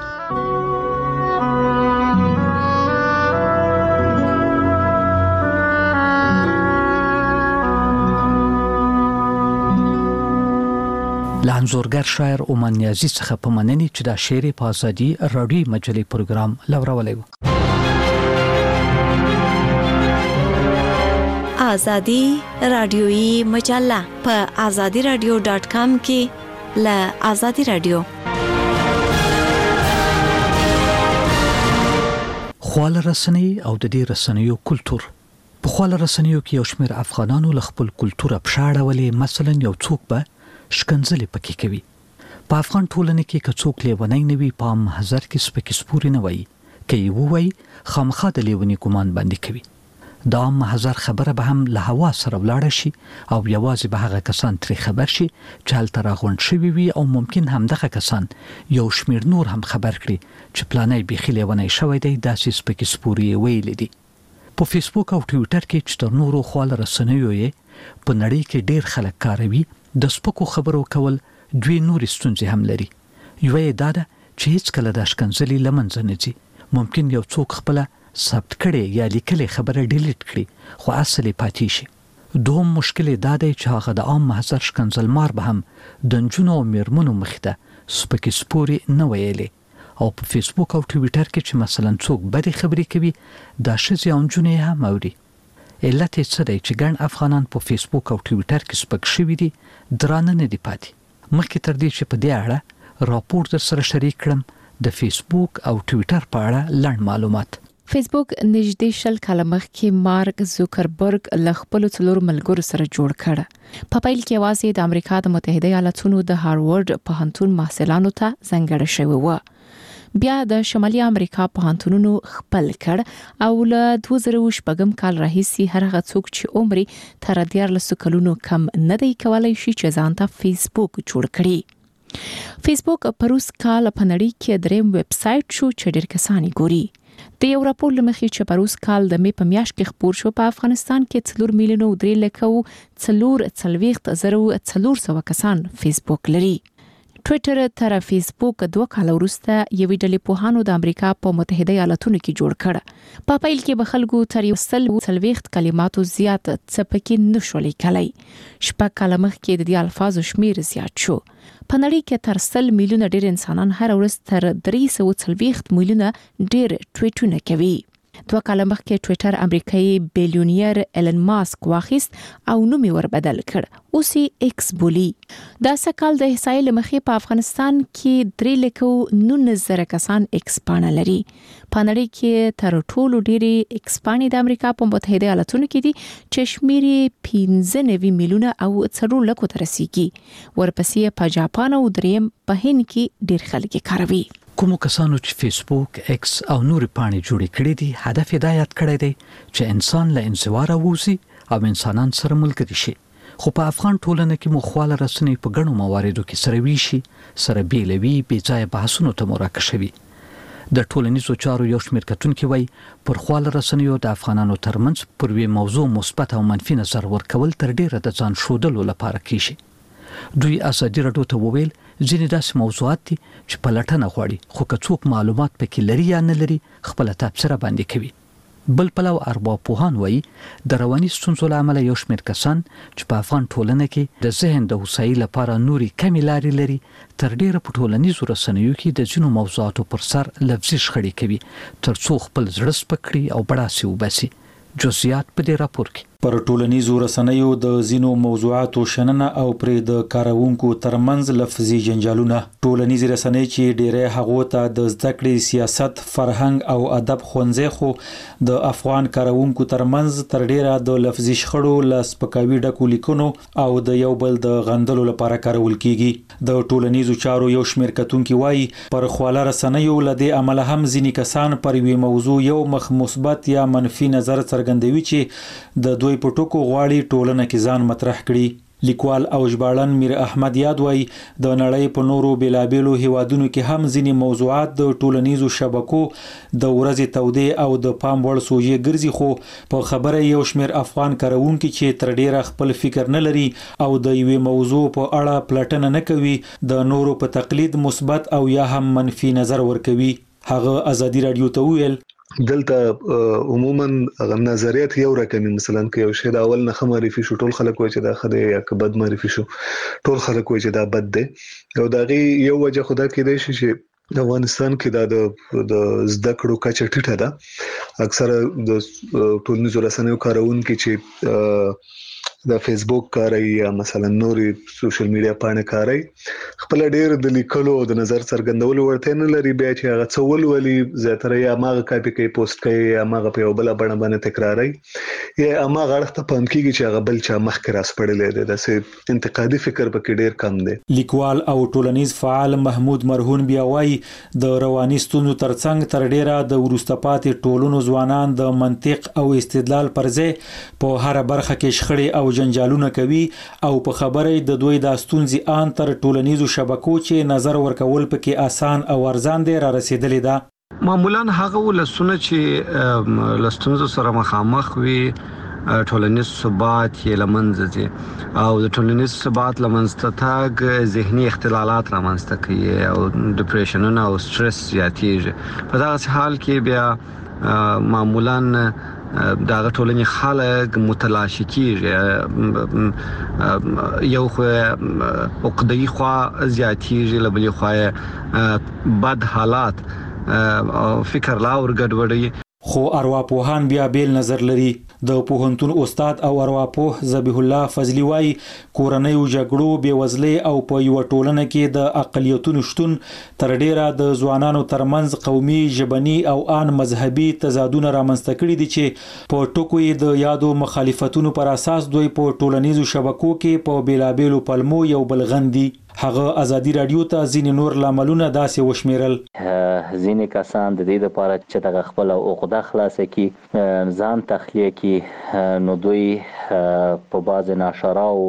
له انځورګر شاعر عمان نیازي څخه په مننې چې دا شعر په ازادي رادیوي مجلې پروګرام لورولی و. ازادي رادیوي مجله په azadiradio.com کې له ازادي رادیو خواله رسنۍ او د دې رسنیو کلتور. په خواله رسنیو کې یو شمېر افغانانو له خپل کلتوره پښه اړولې، مثلا یو څوک به شکنځلې پکې کوي. په افغان ټولنه کې که څوک لیونی نه وي، په محضر کې سپکې سپورې نه وایي، که یې ووایي خامخا د لیوني ګمان باندې کوي. دا محضر خبره به هم له هوا سره ولاړه شي او یوازې به هغه کسان ترې خبر شي چې هلته راغونډ شوي وي، او ممکن همدغه کسان یو شمېر نور هم خبر کړي چې پلانی بیخي لیونی شوی دی، داسې سپکې سپورې یې ویلې دي. په فیسبوک او ټویټر کې چې تر نورو خواله رسنیو یې په نړۍ کې ډیر خلک کاروي. د سپکو خبرو کول دوی نورې ستونزې هم لري. یو یې دا ده چې هیڅ کله د ښکنځلې لمنځه نه ځي. ممکن یو څوک خپل ثبت کړي یا لیکلې خبره ډیلیټ کړي خو اصل یې پاتې شي. دوهم مشکل دا دی چې هغه د عام محضر ښکنځلمار به هم د نجونو او میرمنو مخې ته سپکې سپورې نه ویلې. او په فیسبوک او ټویټر کې چې مثلا څوک بدې خبرې کوي دا ښځې او نجونې هم اوري. علت یې څه دی چې ګڼ افغانان په فیسبوک او ټویټر کې سپک شوي دي، درانه نه دي پاتې. مخکې تر دې چې په دې اړه راپور در سره شریک کړم د فیسبوک او ټویټر په اړه لنډ معلومات. فیسبوک نږدې 10 کاله مخکې مارک زوکربرګ له خپل څلور ملګرو سره جوړ کړ. په پیل کې یوازې د امریکا د متحده ایالاتونو د هارورډ پوهنتون محصلانو ته ځانګړی شوی و. بیا د شمالي امریکا پوهنتونونو خپل کړ او له 2008 کال راهیسې هر هغه څوک چې عمر تر 14 کلونو کم نه دی کولای شي چې ځان ته فیسبوک جوړ کړي. فیسبوک پروس کال په نړۍ کې دریم ویب سټ شو چې ډېر کسان ګوري. د یو راپور لمخې چې پروس کال د می په میاشت کې خبر شو په افغانستان کې 4,3,3,400,000 کسان فیسبوک لري. ټویټر تر فیسبوک 2 کال وروسته یوې ډلې پوهانو د امریکا په متحده ایالاتونو کې جوړ کړ. په پیل کې به خلکو تر 140 کلماتو زیات څه پکې نشو لیکلای. شپږ کال مخکې د دې الفاظو شمیر زیات شو. په نړۍ کې تر 100 میلیونه ډېر انسانان هر ورځ تر 340 میلیونه ډېر ټویټونه کوي. 2 کال مخکې ټویټر امریکایي بیلیونیر ایلن ماسک واخیست او نوم یې وربدل کړ. اوس یې ایکس بولی. دا سکهال د احصایې لمخې په افغانستان کې 3,19,000 کسان ایکس پاڼه لري. په نړۍ کې تر ټولو ډېرې ایکس پاڼې د امریکا په متحده ایالاتونو کې دي چې شمیر یې 15 میلیونه او 4 لکو ته رسیږي. ورپسې په جاپان او دریم په هند کې ډېر خلک کاروي. کومو کسانو چې فیسبوک، ایکس او نور پاڼې جوړې کړې دي هدف یې دا یاد کړی دی چې انسان له انزواره ووځي او انسانان سره ملګري شي. خو په افغان ټولنه کې مخواله رسنۍ په ګڼو مواردو کې سره ویشي، سره بیلوي، بې ځایه بحثونو ته مراکشوي. د ټولنیزو چارو یو شمېر کتونکي وایي پر خواله رسنیو د افغانانو ترمنځ پر یوې موضوع مثبت او منفي نظر ورکول تر ډیره د ځان ښودلو لپاره کیږي. دوی ازادي راډیو ته وویل ځینې داسې موضوعات دي چې پلټنه غواړي خو که څوک معلومات پکې لري یا نه لري خپل تبصره باندې کوي. بل پلو ارواپوهان وایي د رواني ستونزو له امله یو شمېر کسان چې په افغان ټولنه کې د ذهن د هوسایي لپاره نورې کمې لارې لري تر ډیره په ټولنیزو رسنیو کې د ځینو موضوعاتو پر سر لفظي شخړې کوي تر څو خپل زړه سپک کړي او بړاسې وباسي. جزئیات په دې راپور کې پر ټولنیزو رسنیو د ځینو موضوعاتو شننه او پر د کاروونکو ترمنځ لفظي جنجالونه. ټولنیز رسنۍ چې ډېری هغو ته د زده کړې، سیاست، فرهنګ او ادب ښوونځی خو د افغان کاروونکو ترمنځ تر ډیره د لفظي شخړو له سپکاوي ډکو لیکنو او د یو بل د غندلو لپاره کارول کیږي. د ټولنیزو چارو یو شمېر کتونکي وایي پر خواله رسنیو له دې امله هم ځینې کسان پر یوې موضوع یو مخ مثبت یا منفي نظر څرګندوي چې د دوی په ټکو غواړي ټولنه کې ځان مطرح کړي. لیکوال او ژباړن میر احمد یاد وایي د نړۍ په نورو بیلابیلو هیوادونو کې هم ځینې موضوعات د ټولنیزو شبکو د ورځې تودې او د پام وړ سوژې ګرځي، خو په خبره یو شمېر افغان کاروونکي چې تر ډیره خپل فکر نه لري او د یوې موضوع په اړه پلټنه نه کوي د نورو په تقلید مثبت او یا هم منفي نظر ورکوي. هغه ازادي راډیو ته ویل دلته عموما نظریات یو رقمي، مثلا که یو شی د اول نه معرفي شو ټول خلک وایي چې دا ښه دی، یا که بد معرفي شو ټول خلک وایي چې دا بد دی. او دا غي یو وجه خدا کېدای شي چې د افغانستان کې د زده کړو کچه ټیټه ده. اکثره د ټولنیزو رسنیو کارونکي چې د فیسبوک کاروي یا مثلا نورې سوشل میډیا پاڼې کاروي خپل ډېر د لیکلو او د نظر څرګندولو ورته نه لري، بیا چې هغه څه ولولي زیاتره یا ماغه کاپي کوي، پوسټ کوي، یا ماغه په یو بل باندې تکراروي، یا ماغه اړخ ته پام کیږي چې هغه بل چا مخ کې راس پړلې ده. داسې انتقادي فکر پکې ډېر کم دی. لیکوال او ټولنیز فعال محمود مرهون بیا وایي د رواني ستونزو ترڅنګ تر ډیره د وروسته پاتې ټولنو ځوانان د منطق او استدلال پر ځای په هر برخه کې شخړې او جنجالونه کوي او په خبره د دوی د ستونزې ان تر ټولنیزو شبکو چې نظر ورکول پکې آسان او ارزان دی را رسیدلې ده. معمولا هغه ولسونه چې لستونزو سره مخامخ وي ټولنیز ثبات یې لمنځه ځي او د ټولنیز ثبات لمنځه تګ ذهني اختلالات رامنځته کوي او ډیپریشن او سټرس زیاتېږي. په دغه حال کې بیا معمولاً دغه ټولنې خلک متلاشي کیږي، یو خو عقدي خوا زیاتېږي، له بلې خوا بد حالات او فکر لا ورګډوډي. خو ارواپوهان بیا بیل نظر لري. د پوهنتون استاد او ارواپوه ذبیح الله فضلی وايي کورنۍ جګړو، بېوزلۍ او په یو ټولنه کې د اقلیتونو شتون تر ډیره د ځوانانو ترمنځ قومي، ژبني او ان مذهبي تضادونه رامنځته کړي دي چې په ټکو یې د یادو مخالفتونو پر اساس دوی په ټولنیزو شبکو کې په بیلابېلو پلمو یو بل غندي. هغه ازادي رادیو ته ځینې نور لاملونه داسې وشمیرل. ځینې کسان د دې لپاره چې د خپل عقده خلاصه کی ځان تخلیه کی، نو دوی په بعض ناشراو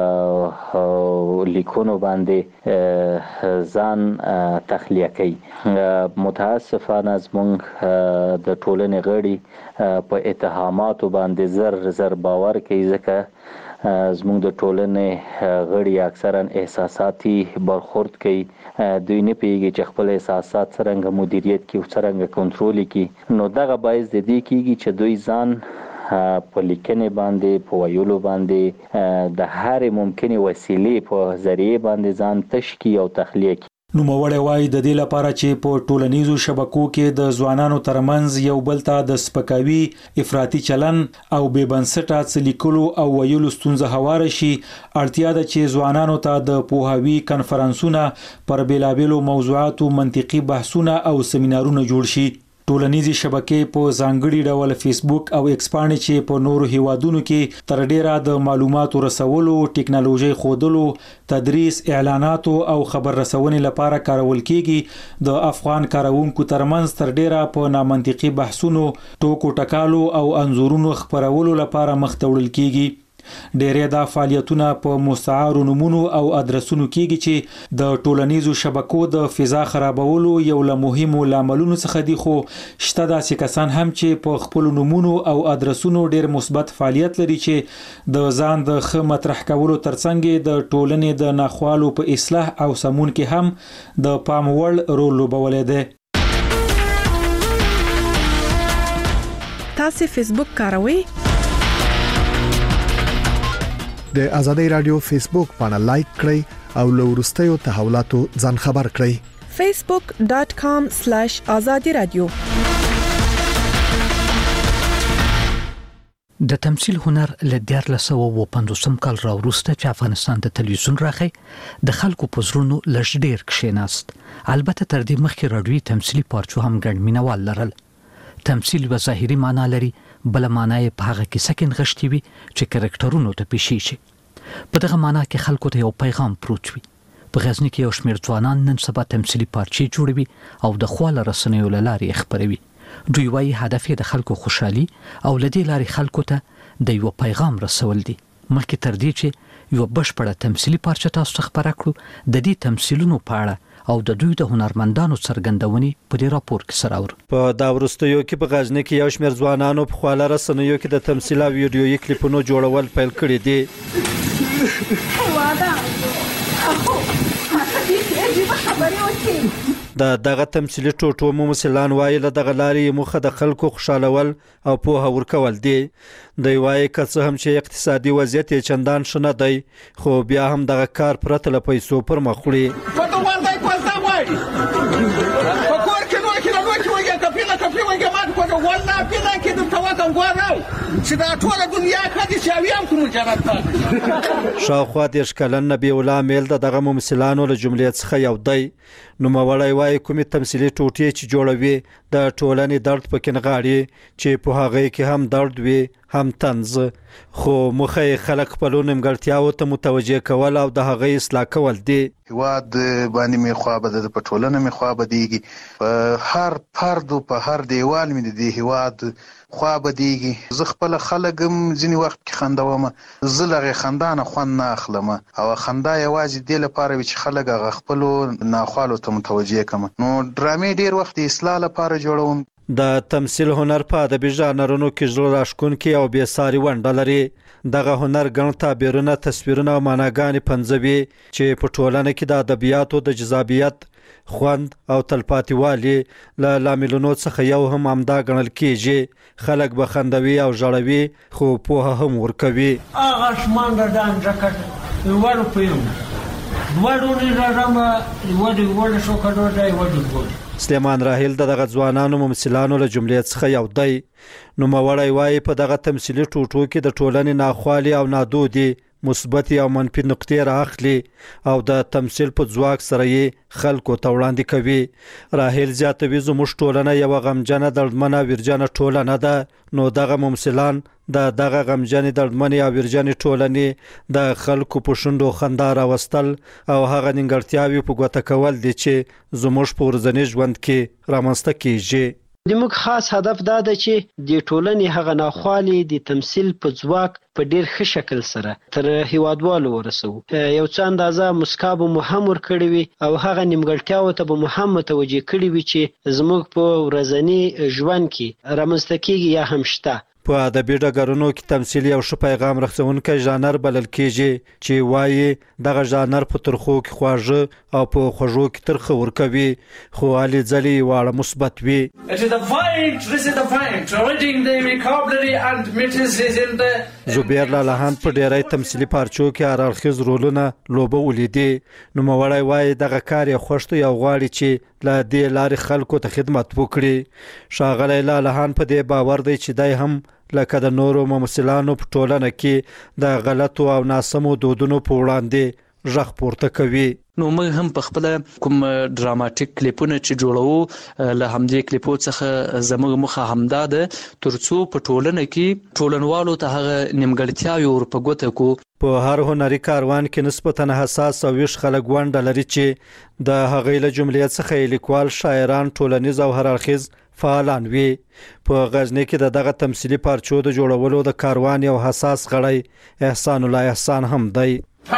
لیکونو باندې ځان تخلیه کوي. متاسفانه زموږ د ټولنې غړي په اتهاماتو باندې زر باور کوي، ځکه زموږ د ټولنې غړي اکثرا احساساتي برخورد کوي. دوی نه پیږي چې خپل احساسات څنګه مدیریت کوي او څنګه کنټرول کوي. نو دغه باعث د دې کیږي چې دوی ځان په لیکنې باندې، په ویلو باندې، د هر ممکنه وسیلې په ذریعه باندې ځان تشکی او تخلیه کوي. نوموړی وايي د دې لپاره چې په ټولنیزو شبکو کې د ځوانانو ترمنځ یو بل ته د سپکاوي، افراطي چلن او بې بنسټه څه لیکلو او ویلو ستونزه هواره شي. اړتیا ده چې ځوانانو ته د پوهاوي کنفرانسونه پر بیلابېلو موضوعاتو منطقي بحثونه او سیمینارونه جوړ شي. ټولنیزې شبکې په ځانګړي ډول فیسبوک او ایکس باندې چې په نورو هیوادونو کې تر ډیره د معلوماتو رسولو، ټکنالوژي خودلو، تدریس، اعلاناتو او خبر رسونې لپاره کارول کیږي، د افغان کارونکو ترمنځ تر ډیره په نامنطقي بحثونو، ټوکو ټکالو او انزورونو خبرولو لپاره مخ ته وړل کیږي. ډېری دا فعالیتونه په مستعارو نومونو او ادرسونو کېږي چې د ټولنیزو شبکو د فضا خرابولو یو له مهمو لاملونو څخه دي. خو شته داسې کسان هم چې په خپل نومونو او ادرسونو ډېر مثبت فعالیت لري چې د ځان د ښه مطرح کولو ترڅنګ د ټولنې د ناخوالو په اصلاح او سمون کې هم د پام وړ رول لوبولی دی. تاسو فیسبوک کاروئ؟ د ازادي رادیو فیسبوک پاڼه لایک کړئ او له وروستیو تحولاتو ځان خبر کړئ. facebook.com/azadi radio. د تمثيل هنر له 1950 کال راوروسته چې افغانستان ته تلویزیون راغی، د خلکو په زړونو لږ ډیر کښیناست. البته تر دې مخکې راډیوي تمثيلي پارچو هم ګڼ مینوال لرل. تمثيل و ظاهري معنا لري، بل معنا یې په هغه کې سکن غشتي وي چې کریکټرونو ته پیشي شي. په دغه معنا کې خلکو ته یو پیغام پروت وي. په غزنی کې یو شمېر ځوانان نن سبا تمثيلي پارچې جوړوي او د خواله رسنیو له لارې خبروي. دوی وايي هدف یې د خلکو خوشحالي او لدې لارې خلکو ته د یو پیغام رسول دي. مخکې تر دې چې یو بشپړه تمثيلي پارچه تاسو ته خبره کړو، د دې تمثيلونو په اړه او د دوی د هنرمندانو څرګندونې په دې راپور کې سره اورو. په دا وروستیو کې په غزنی کې یو شمېر ځوانانو په خواله رسنیو کې د تمثيل او ویډیويي کلیپونو جوړول پیل کړي دي. دغه تمثيلي ټوټو ممثلان وایي له دغه لارې موخه د خلکو خوشالول او پوهه ورکول دي. دوی وایي که څه هم چې اقتصادي وضعیت یې چندان ښه نه دی، خو بیا هم دغه کار پرته له پیسو پر مخ وړي. شاوخوا 10 کلن نبی الله میل دغه ممثلانو له جملې څخه یو دی. نوموړی وایي کومې تمثيلي ټوټې چې جوړوي د ټولنې درد پکې نغاړي چې په هغه کې هم درد وي هم طنز، خو مخه خلک خپل نیمګړتیاو ته متوجه کول او د هغه اصلاح کول دي. هواد باندې می خوا بده په ټولنه می خوا بدیږي، په هر فرد او په هر دیوال می د هواد خوا بدیږي. زه خپل خلګم ځینی وخت کې خندوم، زه لغه خندانه خوان نه اخلم او خندا یوازې د لپاره چې خلک غ خپل ناخوالو ته متوجه کم. نو ډرامې ډیر وخت اصلاح لپاره جوړوم. د تمثيل هنر په ادبي ژانرونو کې زړه راښکونکي او بې ساري ونډه لري. دغه هنر ګڼ تعبیرونه، تصویرونه او معناګانې پنځوي چې په ټولنه کې د ادبیاتو د جذابیت، خوند او تلپاتیوالي له لاملونو څخه یو هم همدا ګڼل کېږي. خلک به خندوي او ژړوي، خو پوهه هم ورکوي. هغه شمان د ځکه ورو پېم ورونی راځم وړي شو کډو دی وړي. سلیمان راحیل دغه ځوانانو ممثلانو له جملې څخه یو دی. نو مړی وایي په دغه تمثيلي ټوټو کې د ټولنې ناخوالي او نادودي، مثبت او منفي نقطې راخلي او د تمثيل په ځواک سره یې خلکو ته وړاندې کوي. راحیل زیاتوي زموږ ټولنه یو غمجنه، دردمنه، ویرجنه ټولنه ده. نو دغه ممثلان د دغه غمجنې، دردمنې او ویرجنې ټولنې د خلکو په شونډو خندا راوستل او هغه نیمګړتیاوې په ګوته کول دي چې زموږ په ورځني ژوند کې رامنځته کیږي. زموږ خاص هدف دا ده چې د ټولنې هغه ناخوالي د تمثيل په ځواک په ډیر ښه شکل سره تر هیوادوالو ورسو. یو څه اندازه مسکا به مو هم ورکړې وي او هغه نیمګړتیاوو ته به مو هم متوجه کړي وي چې زموږ په ورځني ژوند کې رامنځته کیږي یا هم شته. په ادبي ډګرونو کې تمثيل یو ښه پیغام رسونکی ژانر بلل کېږي چې وایي دغه ژانر په ترخو کې خواږه او په خوږو کې ترخه ورکوي، خو علي ځلې واړه مثبت وي. زبیر لالهان په ډیری تمثيلي پارچو کې هراړخیز رولونه لوبولي دي. نو مړی وایي دغه کار یې خوښ دی او غواړي چې له دې لارې خلکو ته خدمت وکړي. ښاغلی لالهان په دې باور دی چې دی هم لکه د نورو ممثلانو په ټولنه کې د غلطو او ناسمو دودونو په وړاندې غږ پورته کوي. نو موږ هم په خپل کوم ډراماټیک کلیپونه چې جوړو له همدې کلیپو څخه زموږ مخه همدا ده ترڅو په ټولنه کې ټولنوالو ته هغه نیمګړتیاوې ور په ګوته کو. په هر هنري کاروان کې نسبتاً حساس او ویښ خلک ونډه لري چې د هغې له جملې څخه لیکوال، شاعران، ټولنیز او هررخیز فعالان وي. په غزنی کې دغه تمثيلي پارچو د جوړولو د کاروان یو حساس غړی احسان الله احسان هم دی.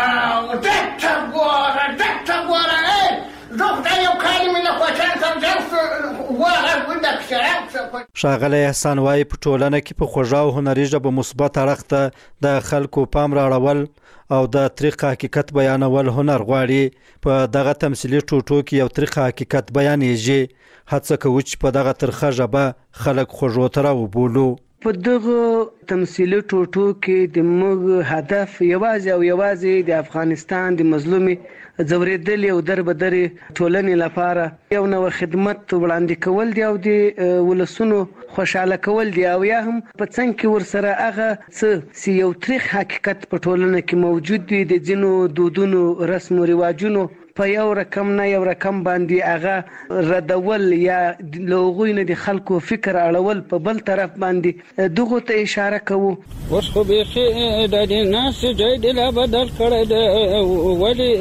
ښاغلی احسان وایي په ټولنه کې په خوږه او هنري ژبه مثبت اړخ ته د خلکو پام راړول او د تاریخ حقیقت بیانول هنر غواړي. په دغه تمثيلي ټوټو کې یو تاریخ حقیقت بیانېږي. هڅه کوي چې په دغه ترخه ژبه خلک خوږو ته راوبولو. په دغه تمثيلي ټوټو کې د موږ هدف یوازې د افغانستان د مظلومي ځورېدلې او دربدرې ټولنې لپاره یو نوع خدمت وړاندې کول دي او د ولسونو خوشاله کول دي او یا هم په څنګ کې ورسره هغه څه یو تاریخ حقیقت په ټولنه کې موجود دي د ځینو دودونو، رسم او رواجونو په یو رقم نه یو رقم باندې هغه ردول یا لوغوی نه د خلکو فکر اړول په بل طرف باندې دغه ته اشاره کوو. اوس خو به د دې ناس جای د لا بدل کړی دی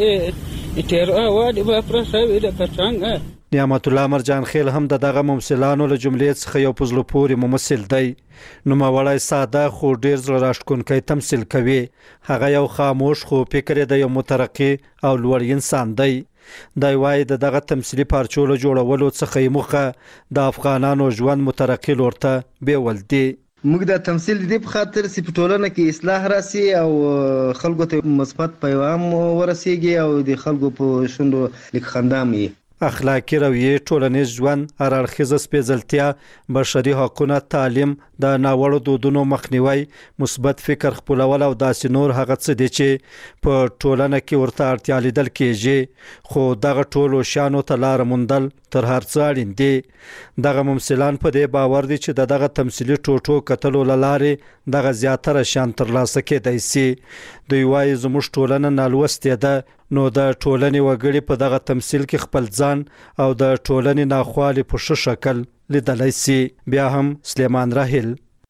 ولی تیر اواد به پرسوي د پرڅنګ. نعمت الله مرجان خیل هم دغه ممثلانو له جملې څخه یو پزلو پوري ممثل دی. نو مړی ساده خو ډیر زړه راښکونکی تمثيل کوي. هغه یو خاموش خو فکر دی، یو مترقي او لوړ انسان دی. دی وایي دغه تمثيلي پارچو له جوړولو څخه یې موخه د افغانانو ژوند مترقي لور ته بیول دي. موږ د تمثيل د دې په خاطر چې په ټولنه کې اصلاح راسي او خلکو ته مثبت پیغام ورسیږي او د خلکو په شونډو لیک خندا مي. اخلاقی رویه، ټولنیز ژوند، هررخیزه سپېڅلتیا، بشري حقوقونه، تعلیم، د ناوړو دودونو مخنیوي، مثبت فکر خپلول او داسې نور هغه څه دي چې په ټولنه کې ورته اړتیا لیدل کېږي. خو دغه ټولو شیانو ته لار موندل تر هر څه اړین دي. دغه ممثلان په دې باور دي چې دغه تمثيلي ټوټو کتلو لارې دغه زیاتره شان ترلاسه کېدای شي. دوی وایي زموږ ټولنه نالوستې ده، نو د ټولنې وګړي په دغه تمثيل کې خپل ځان او د ټولنې ناخوالي په ښه شکل لیدلای شي. بیا هم سلیمان راحیل: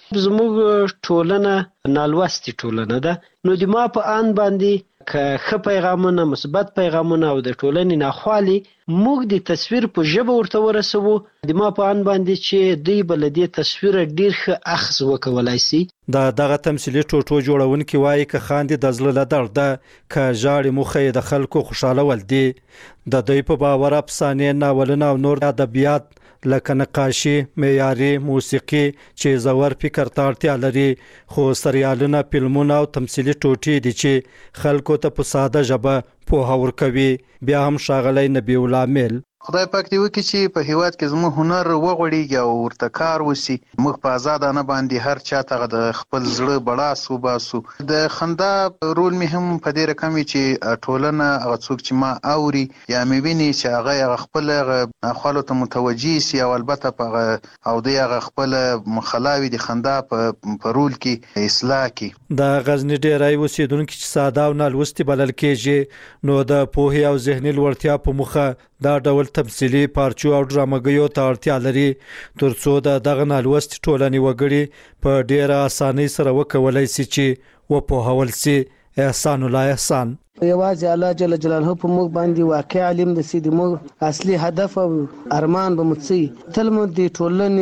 زموږ ټولنه نالوستې ټولنه ده، نو د ما په آن باندې که ښه پیغامونه، مثبت پیغامونه او د ټولنې ناخوالي موږ د تصویر په ژبه ورته ورسوو، د ما په آن باندې چې دوی به له دې تصویره ډیر ښه اخذ وکولای شي. دغه تمثيلي ټوټو جوړونکي وایي که خاندي د زړه له درده، که ژاړي موخه یې د خلکو خوشحالول دي. د دوی په باور افسانې، ناولونه او نور ادبیات لکه نقاشي، معیاري موسیقي چې زور فکر ته اړتیا لري، خو سریالونه، فلمونه او تمثيلي ټوټې دي چې خلکو ته په ساده ژبه پوهه ورکوي. بیا هم ښاغلی نبی الله میل: خدای پاک دې وکړي چې په هیواد کې زموږ هنر وغوړېږي او ورته کار وسی. موږ په آزادانه باندې هر چا ته د خپل زړه بړاس وباسو. د خندا رول مې هم په دې رقم چې ټولنه هغه څوک چې ما اوري یا مې ویني چې هغه خپل خپلو ته متوجي سي او البته په او د هغه خپل مخلاوي د خندا په رول کې اصلاح کی. د غزنی ډیری اوسیدونکو چې ساده او نالوستي بلل کېږي نو د پوهې او ذهني لوړتیا په مخه دا ډول تمثيلي پارچو او ډرامګیو ته اړتیا لري ترڅو دغه نالوستي ټولنې وګړي په ډیره اسانۍ سره وکولای شي چې وپوهول شي. احسان الله احسان: یوازې الله جل جلاله په موږ باندې واقع علم د سید موږ اصلي هدف او ارمان به مڅي تل مو د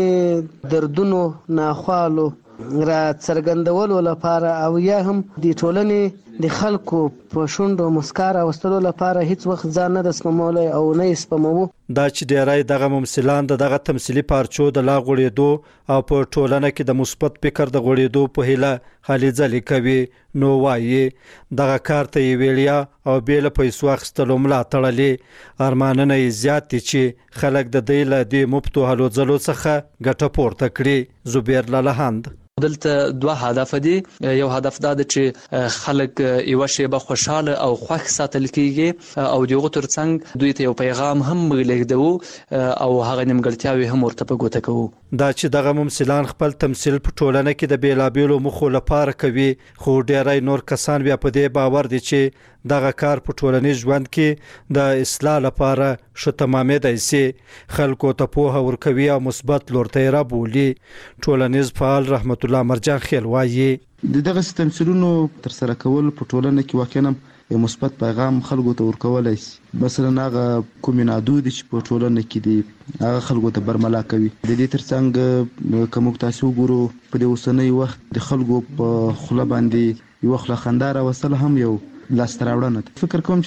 ټولنې دردونو ناخوالو را څرګندولو لپاره او یا هم د ټولنې د خلکو په شونډو مسکار واستلو لپاره هیڅ وخت ځان نه د سپمولای او نه سپمو. دا چې ډیری دغه ممثلان دغه تمثيلي پارچو د لا غوړېدو او په ټولنه کې د مثبت فکر د غوړېدو په هیله هلي ځلې کوي نو وایي دغه کار ته ویلیا او بیل پیسو اخستلو ملا تړلې ارمانونه یې زیات دي چې خلک د دې له دې مفتو هلو ځلو څخه ګټه پورته کړي. زبیر لالهند: دلته دوه هدف دي. یو هدف دا دی چې خلک یو شیبه خوشاله او خوښ ساتل کیږي او دغه ترڅنګ دوی ته یو پیغام هم لګدو او هغه نیمګړتیاوي هم ورته په ګوته کوو. دا چې دغه ممثلان خپل تمثيل په ټولنه کې د بیلابیلو مخو لپاره کوي خو ډیری نور کسان بیا په دې باور دي چې دغه کار په ټولنیز ژوند کې د اصلاح لپاره شو تمامېدای شي. خلکو ته پوهه ورکوي او مثبت لور ته رابولي. ټولنیز فعال رحمت الله مرجان خیل وایي دغه تمثيلونو تر سره کول په ټولنه کې واقعا یو مثبت پیغام خلکو ته ورکولای شي. مثلا هغه کوم نادود چې په ټولنه کې دي هغه خلکو ته برملا کوي. د دې ترڅنګ کوم تاسو ګورو په دې اوسنۍ وخت د خلکو په خله باندې یو خله خنداره وسل هم یو لاستراوړنه. فکر کوم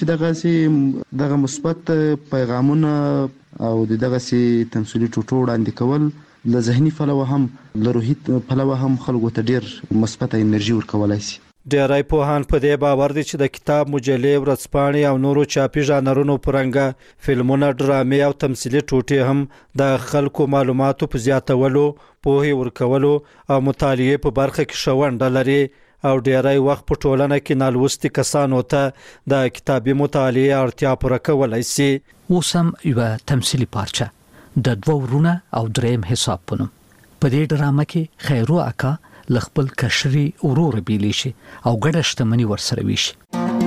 چې دغه مثبت پیغامونه او دغه تمثيلي ټوټو وړاندې کول له ذهني پلوه هم له روحي پلوه هم خلکو ته ډیر مثبت انرژي ورکولای شي. ډیری پوهان په دې باور دي چې د کتاب، مجلې، ورځپاڼې او نورو چاپي ژانرونو پرنګه فلمونه، ډرامې او تمثيلي ټوټې هم د خلکو معلوماتو په زیاتولو، پوهې ورکولو او مطالعې په برخه کې شونډه لري او ډیری وخت په ټولنه کې نالوستي کسانو ته د کتابي مطالعې اړتیا پوره کولای شي. اوس هم یو تمثيلي پارچه د دوه ورونه او دریم حساب پونم په دې ډرامه کې خیرو اکا لخپل کشري ورور بیلی شي او ګډه شتمنی ورسره ویشي.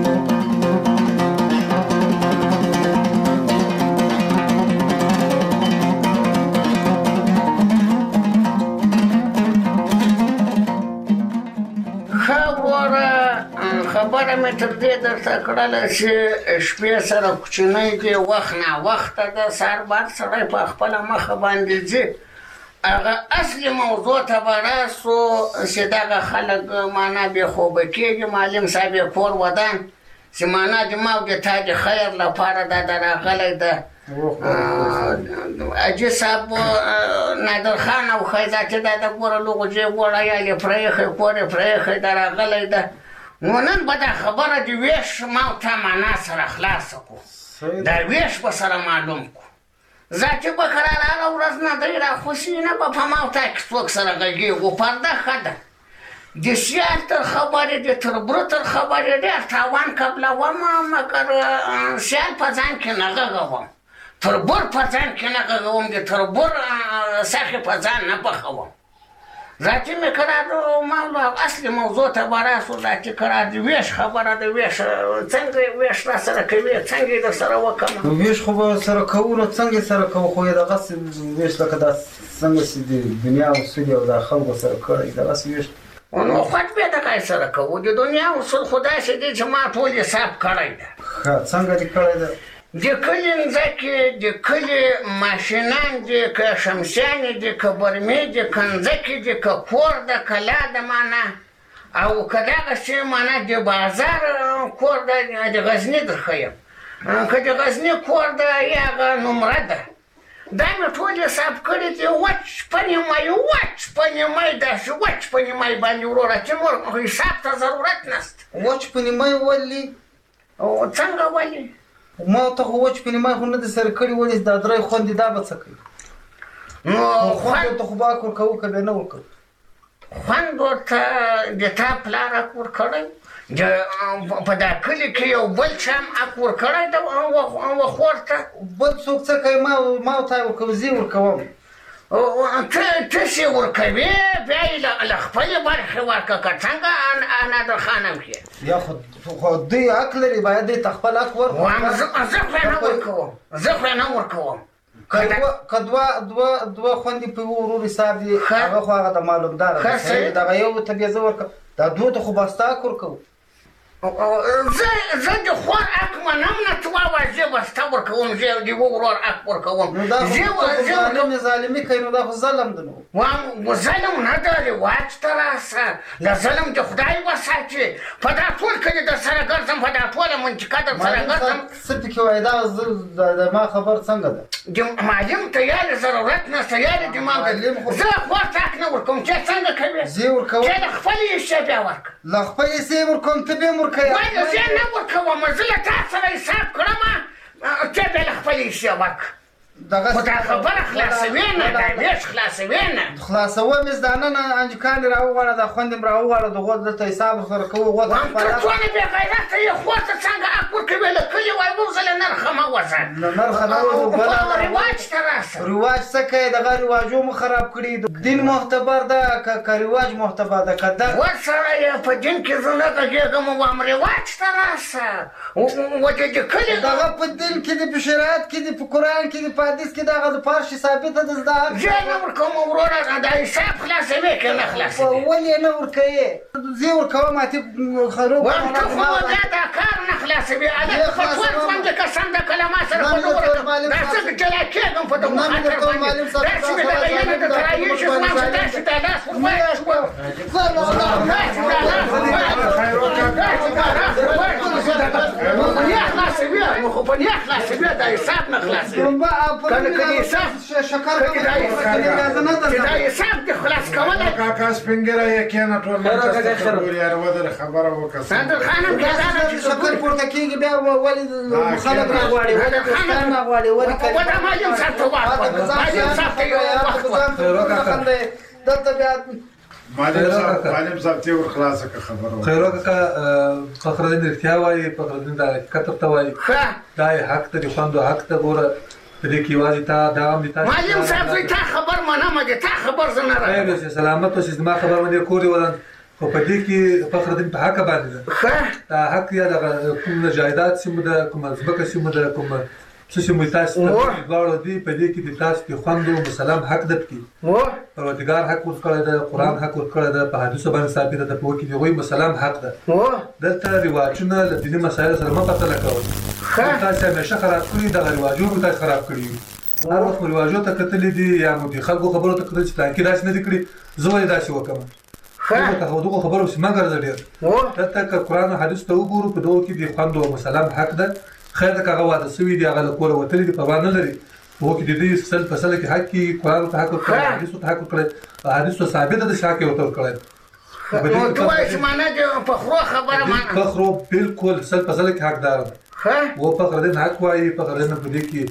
خبره مې تر دې درته کړله چې شپې سره کوچنی دی وخت نه وخته د سهار بعد سړی په خپله مخه باندې ځي هغه اصلي موضوع ته به راسو چې دغه خلک معنا بې خوبه کېږي. معلم صاحب یې کور ودان چې معنا د ما او د تا د خیر لپاره دا راغلی ده. اجي صاحب نادر خان او خیزاتي دا د ګوره لغجې وړه یا یې پرېښی کور یې پرېښی دا راغلی ده. نو نن به دا خبره د ویش ما او تا معنا سره خلاصه کړو، دا ویش به سره معلوم کړو. ذاتي به قرار هغه ورځ نه دی راخوسي نه به په ما او تا کې څوک سره غږېږو. پرده ښه ده. د سیال تر خبرې د تربره تر خبرې ډېر تاوان قبلوم مګر سیال په ځان کې نه غږوم، تربر په ځان کې نه غږوم، د تربر ساخې په ځان نه پخوم. ذاتي مې قرار موضوع اصلي موضوع ته به راسو. ذاتي قرار د ویش خبره د ویش څنګه ویش را سره کوي څنګه یې در سره وکړم. ویش خو به سره کوو نو څنګه سره کوو خو یې دغسې ویش لکه دا څنګه چې د دنیا اصول او د خلکو سره کړی دغسې ویش نو خود بیا دغه یې سره کوو. د دنیا اصول خو داسې دی چې ما ټول حساب کړی ده. څنګه دې کړی ده؟ د کلي مځکې، د کلي ماشینان دي، که شمسیانې دي، که برمې دي، که مځکې دي، که کور ده، که لا ده معنا او که دغسې معنا د بازار کور ده. د غزني در ښیم که د غزني کور ده یا هغه نمره ده دا مې ټول حساب کړي دي وچ په نیمای داسې وچ په نیمای باندې وروره چې نور حساب ته ضرورت نشته. وچ په نیمای ولې؟ څنګه ولې؟ ما ته خو وچ په نیمای خو نه دي سره کړي ولې دا درې خوندې دا به څه کوي؟ نو خوند ته خو به اک ورکوو که بیا نه ورکوو؟ خوند ورته د تا پلار اک ورکړی په دا کلي کې یو بل چا هم اک ورکړی ده خور ته؟ بل څوک څه کوي ما ورته ورکوم زه ورکوم. ته چې ورکوې بیا یې له خپلې برخې ورکړه که څنګه نادر خانم کې یا خو دوی حق لري باید دوی ته خپل حق ورکړي. زه خو یې نه ورکوم. که دوه خوندې په یوه ورور حساب دي هغه خو هغه ته معلومداره ده. دغه یو ته بیا زه ورکوم دا دوه ته خو به ستا حق ورکوو. زه د خور حق منم نه ته ووایه زه به ستا ورکوم زه د یوه ورور حق ورکوم. نو دا خو ظالمي کوي نو دا خو ظلم ده. نو ظلم نه ده رواج ته راسه له ظلم د خدای وساتي. په دا ټول کلي در سره ګرځم په دا ټوله منطقه در سره ګرځم. څه پکې وایي دا ما خبر څنګه ده؟ معلم ته یارې ضرورت نشته یارې دماغ زه خور ته حق نه ورکوم چې څنګه کوې زه ورکوم چې له خپلې حصې بیا ورکړه له خپلې حصې ورکوم ته بیا ورکوې زه نه ورکوم زه له تا سره حساب کړم چې بیا له خپلې حصې ورکړه خو دا خبره خلاصوي نه دا ویش خلاصوي نه خلاصوم یې دا نن انجکان راوغواړه دا خوند مې راوغواړه د غوږ دلته حساب سره کوو غوږ ته څونه بې غیرته یې خور ته څنګه حق ورکوې له کلي وایي موږ زه له نرخه مه وځه نرخه نه وځو رواج ته راسه رواج څه کوي دغه رواجو مو خراب کړي دین معتبر ده که رواج معتبر ده که ده ورسره یې په دین کې زه نه غږېږم وایم رواج ته راسه د کلي دغه په دین کې دي په شریعت کې دي په قرآن کې دي په حدیث کې دغه د پارشي ثابته ده زه زه نه ورکوم وروره دا حساب خلاصوې که نه خلاصوې ولې نه ورکوې زه ورکوم اتې خروب ته خو بیا دا کار نه خلاصوې هلک په ټول ژوند کې قسم ده که له ما سره په نه ورکوم دا څه جلا کېږم په دغه خاطر باندې داسې مې دغه ینه درته رایېږي زما چې داسې دا لاس ورواچ شوم داسې دا لاس نه خلاصوې نو خو په نه خلاصوې دا حساب نه خلاصوې که حساب چې دا حساب دې خلاص کولی کاکا سپینګیره یې کېنه ټول منچسته خبرې یاره ودرې خبره وکړه نادر خانم بیا دا نه چې شکر پورته کېږي بیا ولې خلک راغواړي ولې دوستان راغواړي ولې دا معلم صاحب ته وخت معلم صاحب ته یو وخت دلته بیا معلم صاحب ته ور خلاصه که خبره خیرو کاکا فخرالدین رښتیا وایي فخرالدین دا حقیقت ورته وایي دا یې حق ته د خوندو حق ته ګوره په دې کې یوازې تا دا هم دي معلم صاحب زه تا خبر منم د تا خبر زه نه راغلم سلامت اوسې زما خبر باندې کور یې ولن خو په دې کې فخرالدین په حق باندې ده دا حق یا دغه کوم جایداد سیمه ده کومه ځمکه سیمه ده کومه څه سیمه تاسو ته دواړو دي په دې کې د تاسو د خوندو مسلم حق ده پکې پروردګار حق ورکړی ده قرآن حق ورکړی ده په حدیثو باندې ثابته ده په کې د هغوی مسلم حق ده دلته رواجونه له دیني مسایلو سره مه پرتله کوئ تاسو همیشه خراب کړي دغه رواجو به تاسو خراب کړي وي هر وخت رواجو ته کتلي دي یا مو د خلکو خبرو ته کتلي چې پلانکي داسې نه دي کړي زه ولې داسې وکړم دغه خبرو پسې مه ګرځه ډېر دلته که قرآن او حدیث ته وګورو په دغو کې د خوندو مسلم حق ده خیر ده که هغه واده شوي دي هغه له کوره وتلي دي پروا نه لري په هغو کې د دوی سل په سله کې حق کي قرآن ته حق ورکړی حدیثو ته حق ورکړی حدیثو ثابته ده چې حق یې ورته ورکړی نو ته وایې چې معنا د فخرو خبره معنا فخرو بالکل سل په سله کې حقدار ده و فخرالدین حق وایي فخرالدین په دې کې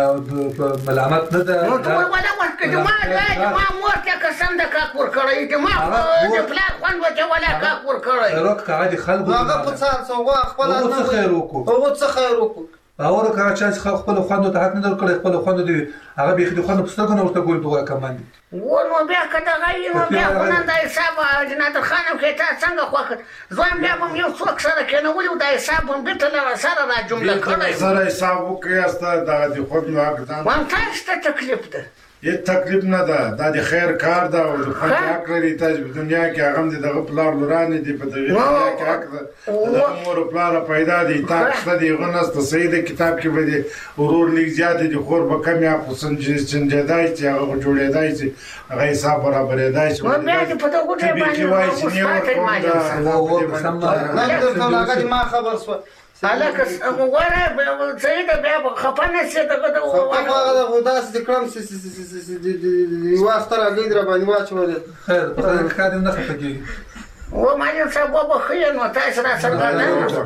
ملامت نه ده نو ته ولا ورکړې ما مور ته قسم ده کاک ورکړی د ما د پلار خوند وته ولا کاک ورکړی روک عادي خلکو هغه په څه سوغه خپل څه خیر وکړو هغه څه خیر وکړو باور وکړه چې خپل خوندو ته حق نه درکړي خپل خوندو دی هغه به د خوندو پستګو نه ورته ګول دوه کمان دي و نو بیا کته غي نو بیا نن دا حساب جنات خانم کې تا څنګه خوخه ځوان بیا هم یو څوک سره کنه ولې دا حساب هم به تل سره را جمله کړی سره حساب وکړه استه دا د خود نو حق ځان وان تاسو ته تکلیف ده هیڅ تکلیف نه ده دا د خیر کار ده او د خلک حق لري تاسو په دنیا کې هغه دغه پلار لورانه دي په دغه دنیا کې حق ده د مور پلار پیدا دي تاسو د غنست سید کتاب کې به دي ورور لیک زیات دي خور به کم یا حسن چنجدای چې هغه جوړېدای چې هغه حساب برابرېدای چې نو بیا په دغه ټی باندې ما خبر شو هلکه وره سید بیا خفه نه شي دغه د هغه داسې کړم چې یو وخت راګید را باندې واچولې خیر په خیر کار نه خفه کیږي و معلم صاحب وبه خیر نو تاسو را څرګنده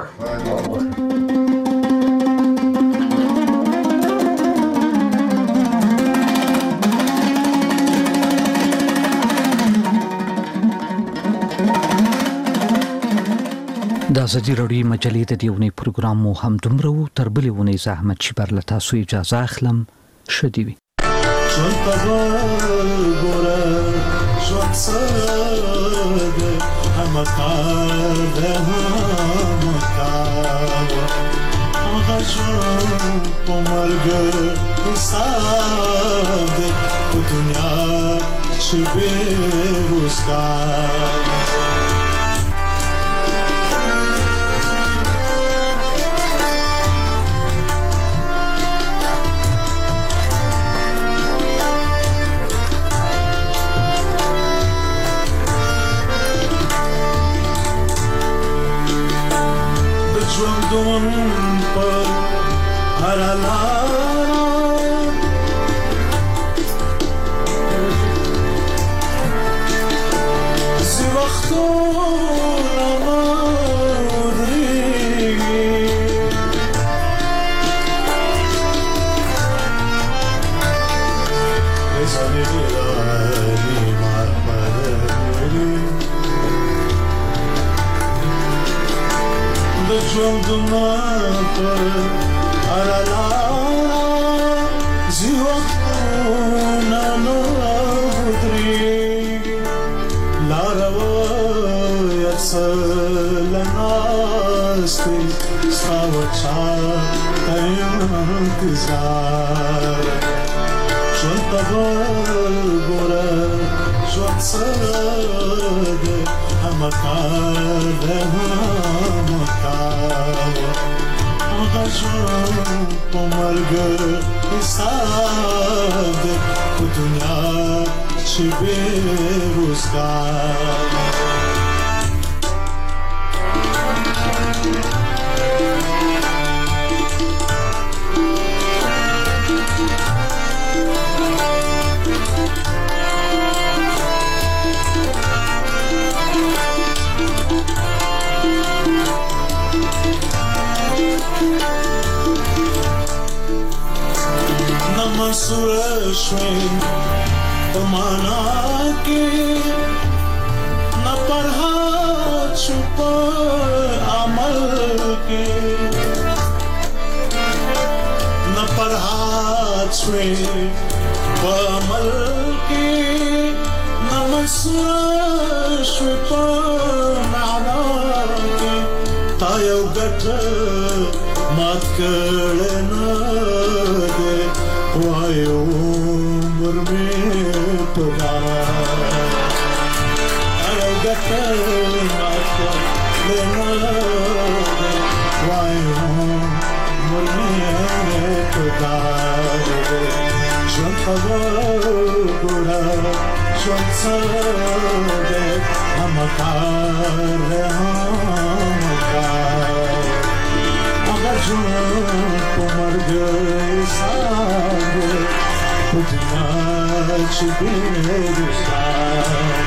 د ازادي راډیو مجلې د دیونی پروګرام مو هم دومره وو تر بلې ونې زحمت شي بر له تاسو اجازه اخلم شدي وي ژوندون پر هر لار زی وختونه مودریږي رسانې لري مار پرې د ژوندونه پر هر لار زی وختونه مودریږي لاره وایه څه له ناستې ستا وچا ته انتظار ژوند ته به ګوره ژوند څه دی همه کار دی همه کار هغه ژوند په مرګ حساب دی په دنیا چې بې روزګار مسوره شوی په معنا کې نه فرحت شو په عمل کې نه فرحت شوی په عمل کې نه مسوره شوی په معنا کې تا یو ګټ مات کړی نه دی وای عمر مې پدار او ګټه مات کړی نه دی وای عمر مې پدار ژوند ته وګوره ژوند څه دی همه کار دی همه کار هغه ژوند په مرګ حساب دی په دنیا چې بې روزګار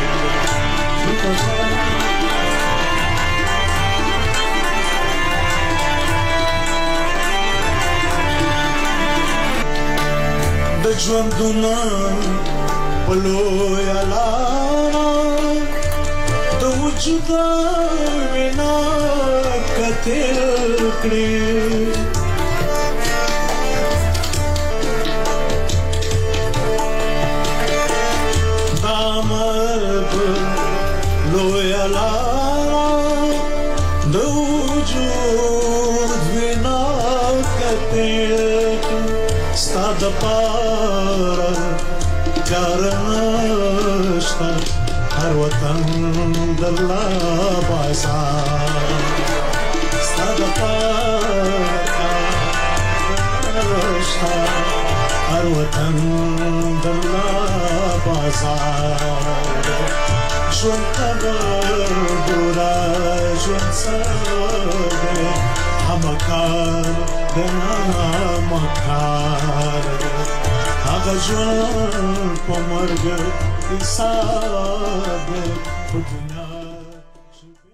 د ژوندونه په لویه لاره د وجود وینا کتل کړې دا مرګ لویه لاره د وجود وینا کتل ستا دپاره کار نشته هر وطن د الله بازار ستا دپاره کار نشته هر وطن د الله بازار ژوند ته به ګوره ژوند څه دی همه کار دنا مکار هغه ژوند په مرګ حساب